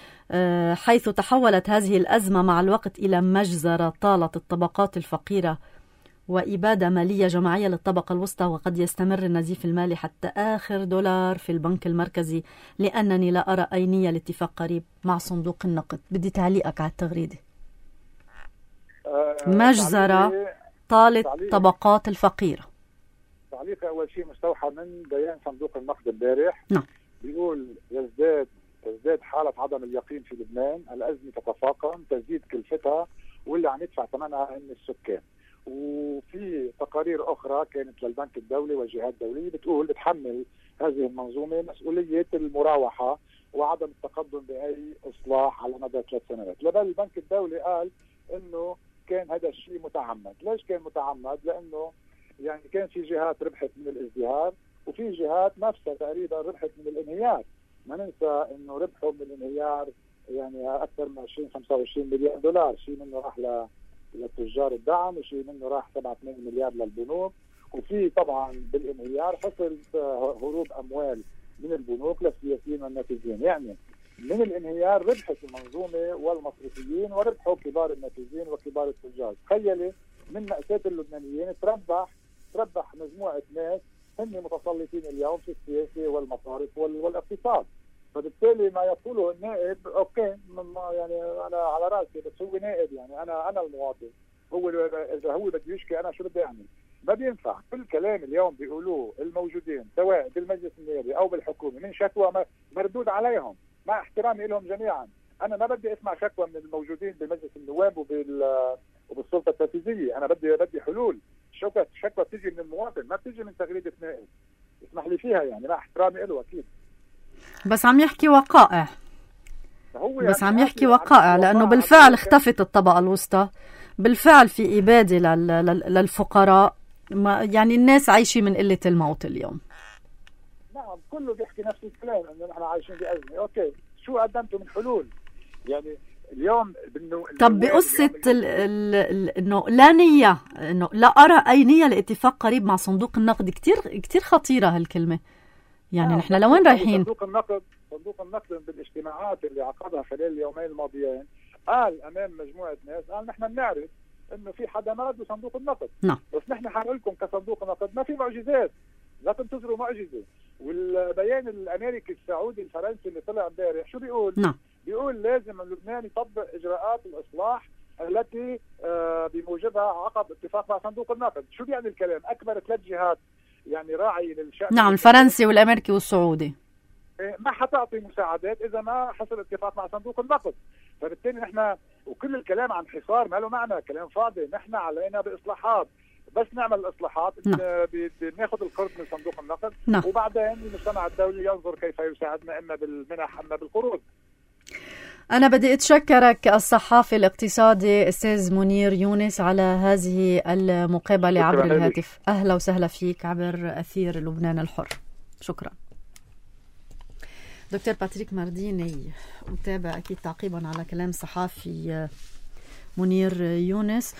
حيث تحولت هذه الأزمة مع الوقت إلى مجزرة طالت الطبقات الفقيرة وإبادة مالية جماعية للطبقة الوسطى، وقد يستمر النزيف المالي حتى آخر دولار في البنك المركزي، لأنني لا أرى أي نية لاتفاق قريب مع صندوق النقد. بدي تعليقك على التغريدة. أه مجزرة طالت الطبقات الفقيرة. تعليق أول شيء مستوحى من بيان صندوق النقد امبارح. نعم. بيقول يزداد تزداد حالة عدم اليقين في لبنان، الأزمة تتفاقم، تزيد كلفتها، واللي عم يدفع ثمنها هم السكان. وفي تقارير أخرى كانت للبنك الدولي وجهات دولية بتقول بتحمل هذه المنظومة مسؤولية المراوحة وعدم التقدم بأي إصلاح على مدى ثلاث سنوات. لبل البنك الدولي قال إنه كان هذا الشيء متعمد. ليش كان متعمد؟ لأنه يعني كان في جهات ربحت من الازدهار وفي جهات نفسها تقريبا ربحت من الانهيار. ما ننسى إنه ربحوا من الانهيار يعني أكثر من عشرين خمسة وعشرين مليار دولار، شيء منه راح ل لتجار الدعم وشيء منه راح سبعة ثمانية مليار للبنوك. وفي طبعا بالانهيار حصل هروب اموال من البنوك للسياسيين والنافذين. يعني من الانهيار ربحت المنظومه والمصرفيين وربحوا كبار النافذين وكبار التجار. تخيلي من مأساة اللبنانيين تربح تربح مجموعه ناس هم متسلطين اليوم في السياسه والمصارف والاقتصاد. فبالتالي ما يقوله النائب اوكي يعني انا على راسي، بس هو نائب يعني انا انا المواطن. هو اذا هو بده يشكي انا شو بدي اعمل؟ ما بينفع. كل كلام اليوم بيقولوه الموجودين سواء بالمجلس النيابي او بالحكومه من شكوى مردود عليهم، مع احترامي لهم جميعا. انا ما بدي اسمع شكوى من الموجودين بالمجلس النواب وبال وبالسلطه التنفيذيه. انا بدي بدي حلول. شكوى شكوى بتيجي من المواطن، ما بتيجي من تغريده نائب. اسمح لي فيها يعني مع احترامي له اكيد. بس عم يحكي وقائع. بس عم يحكي وقائع لأنه بالفعل اختفت الطبقة الوسطى، بالفعل في إبادة للفقراء، يعني الناس عايشين من قلة الموت اليوم. نعم كله بيحكي نفس الكلام انه نحن عايشين بأزمة. اوكي شو قدمتوا من حلول؟ يعني اليوم بانه طب بقصة انه لا نية، انه لا أرى أي نية لاتفاق قريب مع صندوق النقد، كتير كتير خطيرة هالكلمة. يعني نحن لوين رايحين؟ صندوق النقد صندوق النقد بالاجتماعات اللي عقدها خلال اليومين الماضيين قال امام مجموعه ناس، قال نحن بنعرف انه في حدا مرض بصندوق النقد. نعم. بس نحن حنقول لكم كصندوق النقد ما في معجزات، لا تنتظروا معجزه. والبيان الامريكي السعودي الفرنسي اللي طلع امبارح شو بيقول؟ نعم. بيقول لازم لبنان يطبق اجراءات الاصلاح التي بموجبها عقد اتفاق مع صندوق النقد. شو يعني الكلام؟ اكبر ثلاث جهات يعني راعي للشأن، نعم، الفرنسي والامريكي والسعودي، ما حتعطي مساعدات اذا ما حصل اتفاق مع صندوق النقد. فبالتالي نحن وكل الكلام عن حصار ما له معنى، كلام فاضي. نحن علينا باصلاحات، بس نعمل الاصلاحات بناخذ القرض من صندوق النقد، نعم. وبعدين المجتمع الدولي ينظر كيف يساعدنا اما بالمنح اما بالقروض. أنا بدي أتشكرك الصحافي الاقتصادي أستاذ منير يونس على هذه المقابلة عبر الهاتف. أهلا وسهلا فيك عبر أثير لبنان الحر. شكرا. دكتور باتريك مارديني، متابع أكيد تعقيبا على كلام الصحافي منير يونس،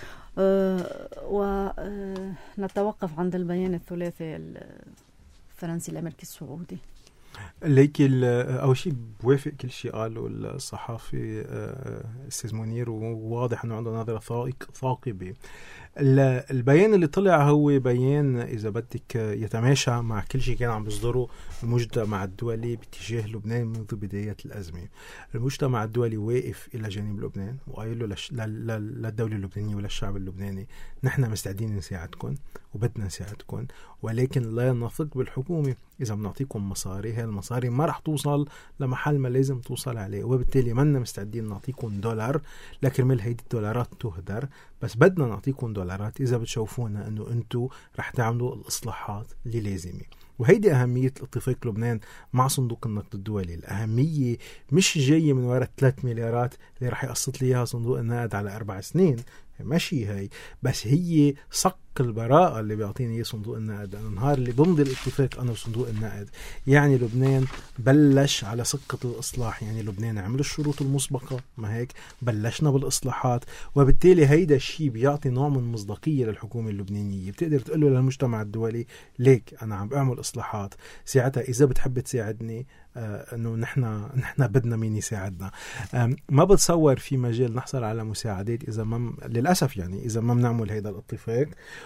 ونتوقف عند البيان الثلاثي الفرنسي الأمريكي السعودي. لكن أول شيء بوافق كل شيء قاله الصحافي أستاذ منير، وواضح أنه عنده نظرة ثاقبة. البيان اللي طلع هو بيان إذا بدك يتماشى مع كل شيء كان عم بيصدره المجتمع الدولي باتجاه لبنان منذ بداية الأزمة. المجتمع الدولي واقف إلى جانب لبنان وقايل له للدولة اللبنانية وللشعب اللبناني نحن مستعدين نساعدكم وبدنا نساعدكم، ولكن لا نثق بالحكومة. إذا بنعطيكم مصاري، هاي المصاري ما رح توصل لمحل ما لازم توصل عليه، وبالتالي ما مستعدين نعطيكم دولار لكرمال هيدي الدولارات تهدر، بس بدنا نعطيكم دولارات إذا بتشوفونا أنه أنتوا رح تعملوا الإصلاحات اللي لازمة. وهيدي أهمية اتفاق لبنان مع صندوق النقد الدولي. الأهمية مش جاية من وراء ثلاث مليارات اللي رح يقسط ليها صندوق النقد على أربع سنين، ماشي هاي، بس هي صك البراءة اللي بيعطيني اياه صندوق النقد. أنا النهار اللي بمضي الاتفاق أنا وصندوق النقد يعني لبنان بلش على سكة الإصلاح، يعني لبنان عمل الشروط المسبقة، ما هيك بلشنا بالإصلاحات، وبالتالي هيدا الشيء بيعطي نوع من مصداقية للحكومة اللبنانية. بتقدر تقوله للمجتمع الدولي ليك أنا عم بعمل إصلاحات، ساعتها إذا بتحب تساعدني آه انه نحن نحن بدنا مين يساعدنا. ما بتصور في مجال نحصل على مساعدات اذا ما للاسف يعني اذا ما بنعمل هذا الاتفاق،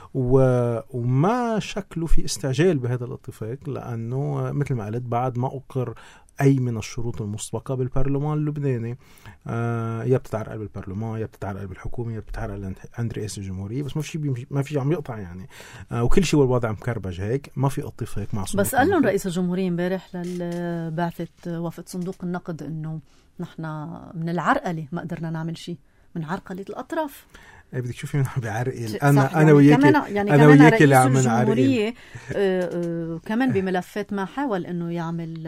وما شكله في استعجال بهذا الاتفاق، لانه مثل ما قلت بعد ما اقر أي من الشروط المسبقة بالبرلمان اللبناني. آه يا بتتعرقل بالبرلمان، يا بتتعرقل بالحكومة، يا بتتعرقل عند رئيس الجمهورية، بس ما في شيء ما في عم يقطع يعني. آه وكل شيء والوضع مكربج هيك، ما في اتفاق مع صندوق. بس قال لهم رئيس الجمهورية امبارح لبعثة وفد صندوق النقد إنه نحن من العرقلة ما قدرنا نعمل شيء، من عرقلة الأطراف. ايه بدك تشوفي من بعرقل انا انا وياك يعني انا وياك اللي عم نعرقل كمان بملفات ما حاول انه يعمل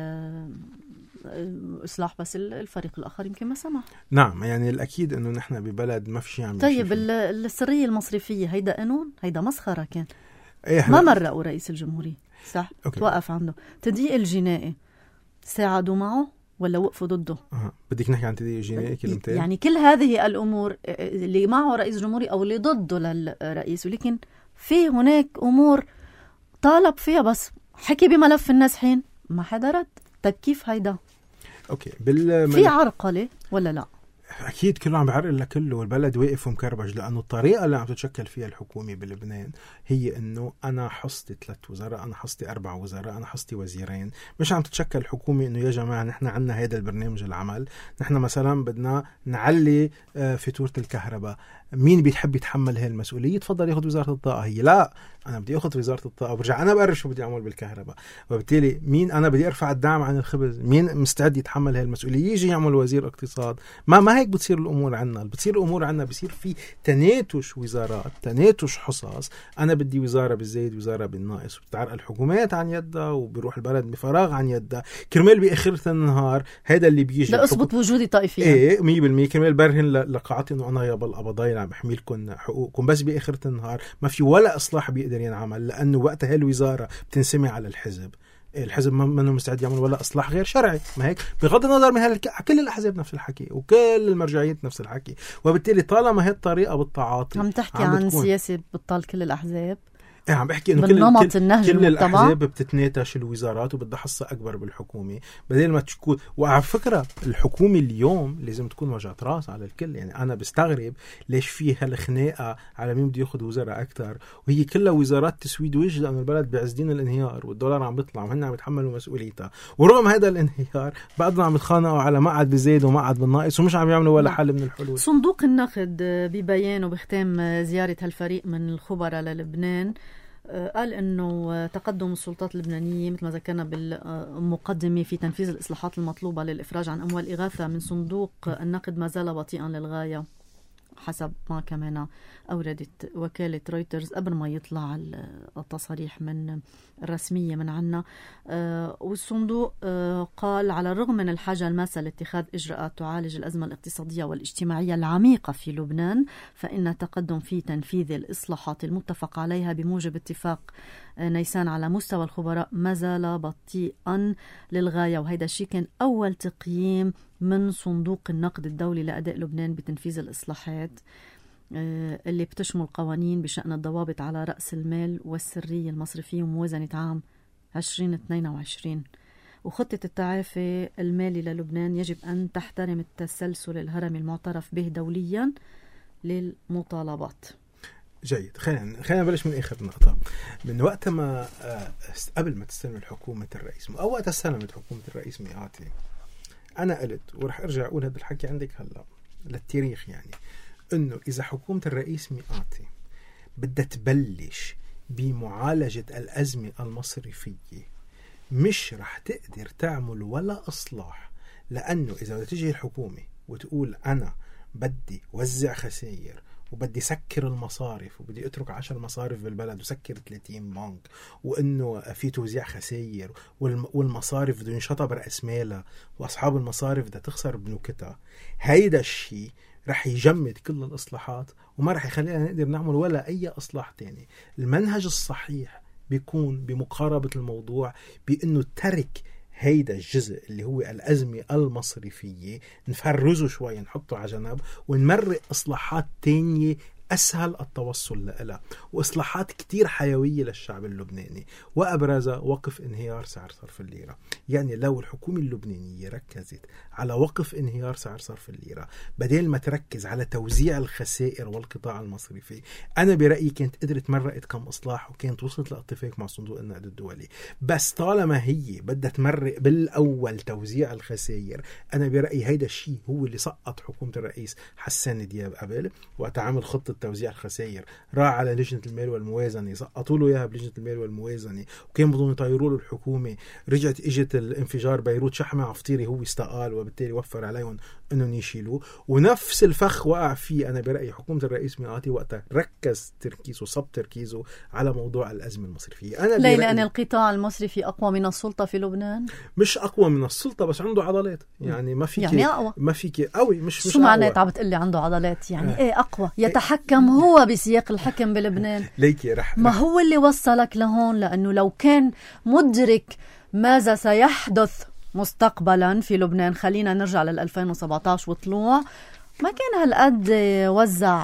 اصلاح، بس الفريق الاخر يمكن ما سمح. نعم، يعني الاكيد انه نحن ببلد ما في شيء يعمل. طيب السريه المصرفيه هيدا قانون، هيدا مسخره كان. إيه ما مرقوا رئيس الجمهوريه صح؟ أوكي. توقف عنده تضييق الجنائي، ساعدوا معه ولا وقفوا ضده؟ أه. بدك نحكي عن تضييق الجنائي كلمتين؟ يعني كل هذه الأمور اللي معه رئيس الجمهورية أو اللي ضده للرئيس، ولكن في هناك أمور طالب فيها بس حكي بملف النازحين ما حدا رد. طيب كيف هيدا؟ أوكي بال في عرقلة ولا لا؟ أكيد كله عم بعرقل لكله، والبلد واقف ومكربج، لأنه الطريقة اللي عم تتشكل فيها الحكومة بلبنان هي إنه أنا حصتي ثلاث وزراء، أنا حصتي أربع وزراء، أنا حصتي وزيرين. مش عم تتشكل الحكومة إنه يا جماعة نحن عنا هذا البرنامج العمل، نحن مثلا بدنا نعلي فاتورة الكهرباء، مين بيحب يتحمل هاي المسؤولية؟ تفضل ياخذ وزارة الطاقة. هي لا، أنا بدي أخذ وزارة الطاقة وبرجع أنا بقرر شو بدي أعمل بالكهرباء، وبالتالي مين أنا بدي أرفع الدعم عن الخبز، مين مستعد يتحمل هاي المسؤولية؟ يجي يعمل وزير اقتصاد. ما ما هيك بتصير الأمور عنا، بتصير الأمور عنا بصير في تناتش وزارات، تناتش حصص. أنا بدي وزارة بالزايد وزارة بالناقص، وبتعرق الحكومات عن يدها وبيروح البلد بفراغ عن يدها، كرمال بآخرة النهار هذا اللي بيجي لا أثبت وجودي طائفيا. إيه مية بالمية كرمال برهن لقاعتي إنه أنا يا بالقبضاي عم بحميلكم حقوقكم، بس بآخرة النهار ما في ولا إصلاح بيقدر ينعمل، لأنه وقتها هالوزارة بتنسمي على الحزب. الحزب منه مستعد يعمل ولا إصلاح غير شرعي، ما هيك؟ بغض النظر من هالك... كل الأحزاب نفس الحكي وكل المرجعيات نفس الحكي، وبالتالي طالما هي الطريقة بالتعاطي عم تحكي عم عن سياسة بطال كل الأحزاب إيه عم بحكي إنه بالنمط كل, النهج كل المتبع. الأحزاب بتتناتش الوزارات وبدها حصة أكبر بالحكومة بدل ما تكون. وعلى فكرة الحكومة اليوم لازم تكون وجهة راس على الكل. يعني أنا بستغرب ليش في هالخناقة على مين بده ياخد وزراء أكتر، وهي كلها وزارات تسويد وجه، لأن البلد بعزدين الانهيار والدولار عم بيطلع وهن عم يتحملوا مسؤوليتها. ورغم هذا الانهيار بعدنا عم يتخانقوا على مقعد بزيد ومقعد بالناقص ومش عم يعملوا ولا حل من الحلول. صندوق النقد ببيان وبختام زيارة هالفريق من الخبراء للبنان قال أنه تقدم السلطات اللبنانية مثل ما ذكرنا بالمقدمة في تنفيذ الإصلاحات المطلوبة للإفراج عن أموال إغاثة من صندوق النقد ما زال بطيئا للغاية، حسب ما كمان أوردت وكالة رويترز قبل ما يطلع التصاريح من الرسمية من عنا. والصندوق قال على الرغم من الحاجة الماسة لاتخاذ إجراءات تعالج الأزمة الاقتصادية والاجتماعية العميقة في لبنان، فإن التقدم في تنفيذ الإصلاحات المتفق عليها بموجب اتفاق نيسان على مستوى الخبراء ما زال بطيئا للغاية. وهذا الشيء كان أول تقييم من صندوق النقد الدولي لأداء لبنان بتنفيذ الإصلاحات اللي بتشمل قوانين بشأن الضوابط على رأس المال والسرية المصرفية وموازنة عام عشرين اثنين وعشرين. وخطة التعافي المالي للبنان يجب أن تحترم التسلسل الهرمي المعترف به دوليا للمطالبات. جيد. خلينا خلينا نبلش من آخر نقطة. من وقت ما قبل ما تستلم الحكومة الرئيس أو وقت استلمت حكومة الرئيس ميقاتي، أنا قلت ورح أرجع أقول هذا الحكي عندك هلا للتاريخ، يعني إنه إذا حكومة الرئيس ميقاتي بدها تبلش بمعالجة الأزمة المصرفية مش رح تقدر تعمل ولا إصلاح، لأنه إذا بدها تيجي الحكومة وتقول أنا بدي وزع خسائر وبدي سكر المصارف وبدي اترك عشر مصارف بالبلد وسكر ثلاثين بنك وانه في توزيع خسائر والمصارف بده ينشطب رأس مالها واصحاب المصارف بدها تخسر بنوكتها، هيدا الشيء رح يجمد كل الإصلاحات وما رح يخلينا نقدر نعمل ولا أي إصلاح تاني. المنهج الصحيح بيكون بمقاربة الموضوع بأنه ترك هيدا الجزء اللي هو الأزمة المصرفية نفرزه شوي نحطه على جنب ونمرق إصلاحات تانية أسهل التوصل لها، وإصلاحات كتير حيوية للشعب اللبناني، وأبرزها وقف انهيار سعر صرف الليرة. يعني لو الحكومة اللبنانية ركزت على وقف انهيار سعر صرف الليرة بدل ما تركز على توزيع الخسائر والقطاع المصرفي، أنا برأيي كانت قدرت مرقت كم إصلاح وكانت وصلت لاتفاق مع صندوق النقد الدولي. بس طالما هي بدها تمرق بالأول توزيع الخسائر، أنا برأيي هيدا الشيء هو اللي سقط حكومة الرئيس حسان دياب قبل وقت عمل خطة توزيع الخسائر، راح على لجنة المال والموازنة سقطوا له إياها بلجنة المال والموازنة وكان بدهم يطيروا له الحكومة، رجعت إجت الانفجار بيروت شحمة عفطيري هو استقال وبالتالي وفر عليهم إنهم يشيلوه، ونفس الفخ وقع فيه أنا برأيي حكومة الرئيس ميقاتي وقتها ركز تركيزه صب تركيزه على موضوع الأزمة المصرفية. أنا ليه؟ لأن القطاع المصرفي أقوى من السلطة في لبنان؟ مش أقوى من السلطة بس عنده عضلات، يعني ما فيك يعني أقوى ما فيك قوي مش شو معناه عم بتقلي عنده عضلات يعني آه. إيه أقوى يتحكم هو بسياق الحكم بلبنان. ليكي رح ما هو اللي وصلك لهون، لأنه لو كان مدرك ماذا سيحدث مستقبلا في لبنان، خلينا نرجع لل ألفين وسبعة عشر وطلوع، ما كان هالقد وزع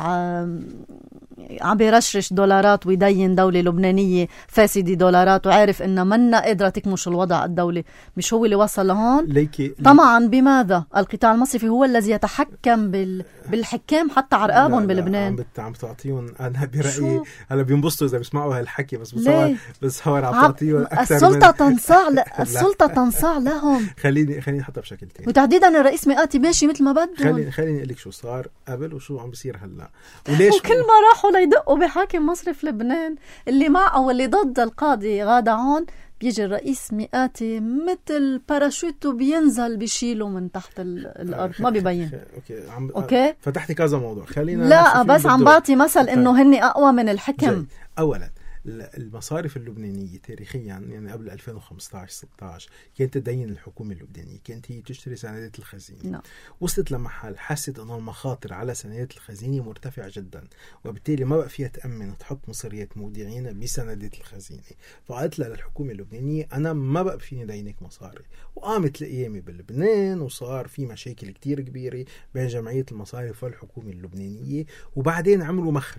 عم بيرشرش دولارات ويدين دولة لبنانية فاسدة دولارات وعارف إنه منا قادرة تكمش الوضع الدولي. مش هو اللي وصل لهون؟ ليكي طبعا بماذا؟ القطاع المصرفي هو الذي يتحكم بال... بالحكام حتى عرقابهم بلبنان. عم بت... عم تعطيهم أنا برأيي هلا بينبسطوا إذا بيسمعوا هالحكي، بس بصور بصور عم تعطيهم أكثر السلطة من... تنصاع ل... السلطة تنصاع لهم. خليني خليني أحطها بشكل تاني، وتحديدا الرئيس ميقاتي ماشي مثل ما بدهم. خليني خليني أقول لك شو صار قبل وشو عم بيصير هلا وليش. وكل ما راحوا ليدقوا بحاكم مصرف لبنان اللي مع او اللي ضد القاضي غادة عون، بيجي الرئيس ميقاتي مثل باراشوت وبينزل بيشيله من تحت الارض ما بيبين. اوكي عم اوكي فتحتي كذا موضوع، خلينا لا بس عم بعطي مثل انه هن اقوى من الحكم. جاي. اولا المصارف اللبنانية تاريخيا يعني قبل ألفين وخمسة عشر ستة عشر كانت تدين الحكومة اللبنانية، كانت هي تشتري سندات الخزينة. no. وصلت لمحل حست أن المخاطر على سندات الخزينة مرتفعة جدا، وبالتالي ما بقى فيها تأمن تحط مصريات مودعين بسندات الخزينة، فقالت لها للحكومة اللبنانية أنا ما بقى فيني دينك مصاري، وقامت القيامة بلبنان وصار في مشاكل كتير كبيرة بين جمعية المصارف والحكومة اللبنانية، وبعدين عملوا مخرج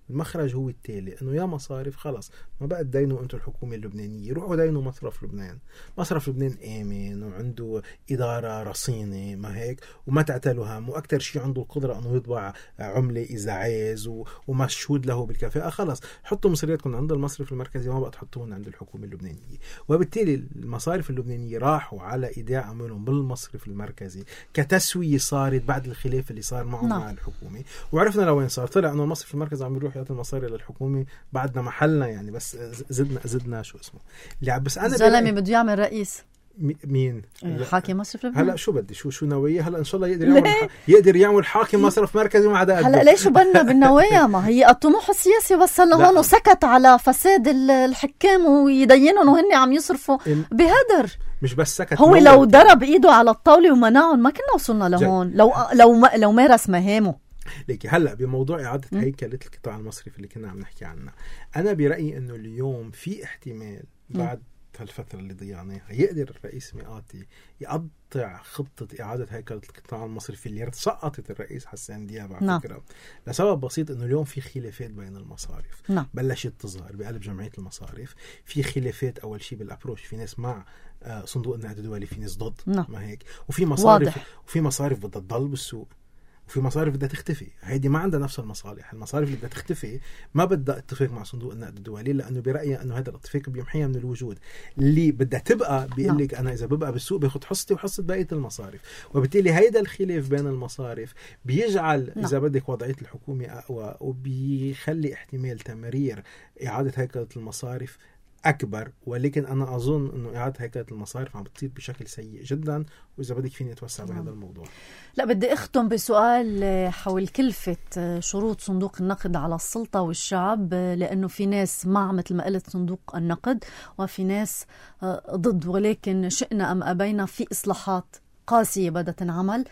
المخرج هو التالي، انه يا مصارف خلص ما بقى تدينوا انتم الحكومه اللبنانيه، روحوا دينوا مصرف لبنان. مصرف لبنان امن وعنده اداره رصينه ما هيك، وما تعتلوا هم، واكثر شيء عنده القدره انه يطبع عمله اذا عايز ومشهود له بالكفاءه. خلص حطوا مصرياتكم عند المصرف المركزي، ما بقى تحطوهم عند الحكومه اللبنانيه. وبالتالي المصارف اللبنانيه راحوا على ايداع اموالهم بالمصرف المركزي كتسويه صارت بعد الخلاف اللي صار معهم نعم. مع الحكومه. وعرفنا لوين صار، طلع انه المصرف المركزي عم يروح يعطي المصاري للحكومه بعدنا محلنا يعني، بس زدنا زدنا شو اسمه اللي بس انا زلمه بده يعمل رئيس. مين حاكم مصرف لبنان؟ هلا شو بدي شو شو نوايا هلا ان شاء الله يقدر يعمل ح... يقدر يعمل حاكم مصرف مركزي وما عدا هلا ليش بنا بالنوايا؟ ما هي الطموح السياسي وصلنا هون، وسكت على فساد الحكام ويدينهم وهن عم يصرفوا بهدر. مش بس سكت، هو لو ضرب ايده على الطاوله ومنعهم ما كنا وصلنا لهون. لو لو ما لو مارس مهامه. ليكي هلا بموضوع اعاده م? هيكله القطاع المصرفي اللي كنا عم نحكي عنها، انا برايي انه اليوم في احتمال بعد م? هالفترة اللي ضيعناها يقدر الرئيس مئاتي يقطع خطة إعادة هيكلة القطاع المصرفي اللي سقطت الرئيس حسان دياب على نعم. فكرة، لسبب بسيط إنه اليوم في خلافات بين المصارف. نعم. بلشت تظهر بقلب جمعية المصارف في خلافات. أول شيء بالأبروش، في ناس مع صندوق النقد الدولي، في ناس ضد. نعم. ما هيك، وفي مصارف واضح. وفي مصارف بدها تضل بالسوق، وفي مصارف بدها تختفي. هيدي ما عندها نفس المصالح. المصارف اللي بدها تختفي ما بدها اتفاق مع صندوق النقد الدولي، لانه برأيي انه هذا الاتفاق بيمحيها من الوجود. اللي بدها تبقى بيقول لك انا اذا ببقى بالسوق باخذ حصتي وحصه بقيه المصارف. وبالتالي هيدا الخلاف بين المصارف بيجعل اذا بدك وضعيه الحكومه اقوى، وبيخلي احتمال تمرير اعاده هيكله المصارف أكبر. ولكن أنا أظن أنه إعادة هيكلة المصارف عم بتصير بشكل سيء جدا، وإذا بدك فيني أتوسع بهذا الموضوع. لا بدي أختم بسؤال حول كلفة شروط صندوق النقد على السلطة والشعب، لأنه في ناس مع مثل ما قلت صندوق النقد وفي ناس ضد، ولكن شئنا أم أبينا في إصلاحات قاسية بدها تنعمل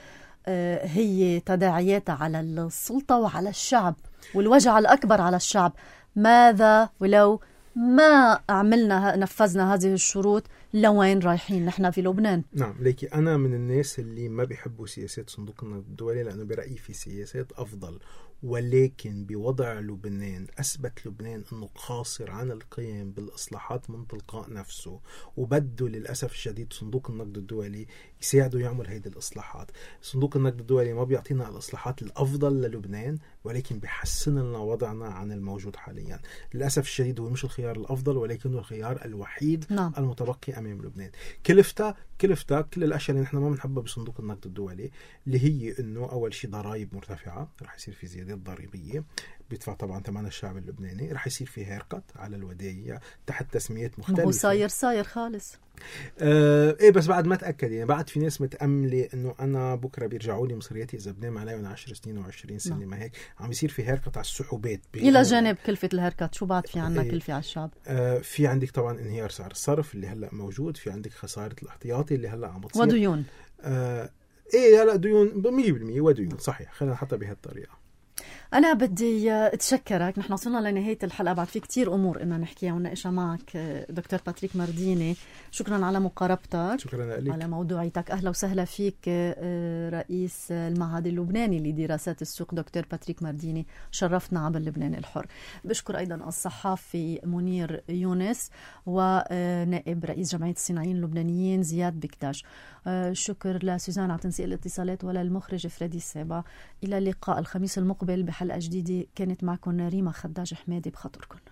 هي تداعياتها على السلطة وعلى الشعب، والوجع الأكبر على الشعب. ماذا ولو ما عملنا نفذنا هذه الشروط؟ لوين رايحين نحن في لبنان؟ نعم ليكي أنا من الناس اللي ما بيحبوا سياسات صندوق النقد الدولي، لأنه برأيي في سياسات أفضل. ولكن بوضع لبنان أثبت لبنان أنه قاصر عن القيام بالإصلاحات من تلقاء نفسه، وبده للأسف الشديد صندوق النقد الدولي يساعده يعمل هيدي الإصلاحات. صندوق النقد الدولي ما بيعطينا الإصلاحات الأفضل للبنان، ولكن بيحسن لنا وضعنا عن الموجود حاليا. للأسف الشديد هو مش الخيار الأفضل، ولكنه الخيار الوحيد نعم. المتبقي أمام لبنان. كلفتا كلفتا كل الأشياء اللي نحن ما بنحبها بصندوق النقد الدولي، اللي هي إنه أول شيء ضرائب مرتفعة، رح يصير في زيادة ضريبية بيدفع طبعا ثمن الشعب اللبناني، رح يصير في هيركت على الودائع تحت تسميات مختلفة. هو صاير صاير خالص. آه ايه بس بعد ما تأكد يعني، بعد في ناس متأملة انه انا بكرة بيرجعوا لي مصرياتي اذا بنام علي وانا عشر سنين وعشرين سنة. ما هيك عم يصير في هيركت على السحوبات الى جانب كلفة الهيركت. شو بعد في عنا إيه كلفة على الشعب؟ آه في عندك طبعا انهيار سعر الصرف اللي هلا موجود، في عندك خسارة الاحتياطي اللي هلا عم بتصير، وديون. آه ايه هلا ديون مية بالمية وديون صحيح. خلينا نحطها بهالطريقة. أنا بدي أتشكرك. نحن وصلنا لنهاية الحلقة، بعد في كتير أمور إننا نحكيها ونناقشها معك دكتور باتريك مارديني. شكرا على مقاربتك، شكرا لك على موضوعيتك. أهلا وسهلا فيك رئيس المعهد اللبناني لدراسات السوق دكتور باتريك مارديني، شرفتنا عبر لبنان الحر. بشكر أيضا الصحافي منير يونس ونائب رئيس جمعية الصناعيين اللبنانيين زياد بكتاش. شكر لسوزان على تنسيق الاتصالات وللمخرج فريدي السابع. إلى اللقاء الخميس المقبل بحلقة جديدة. كانت معكم ريما خداج حمادي بخاطركم.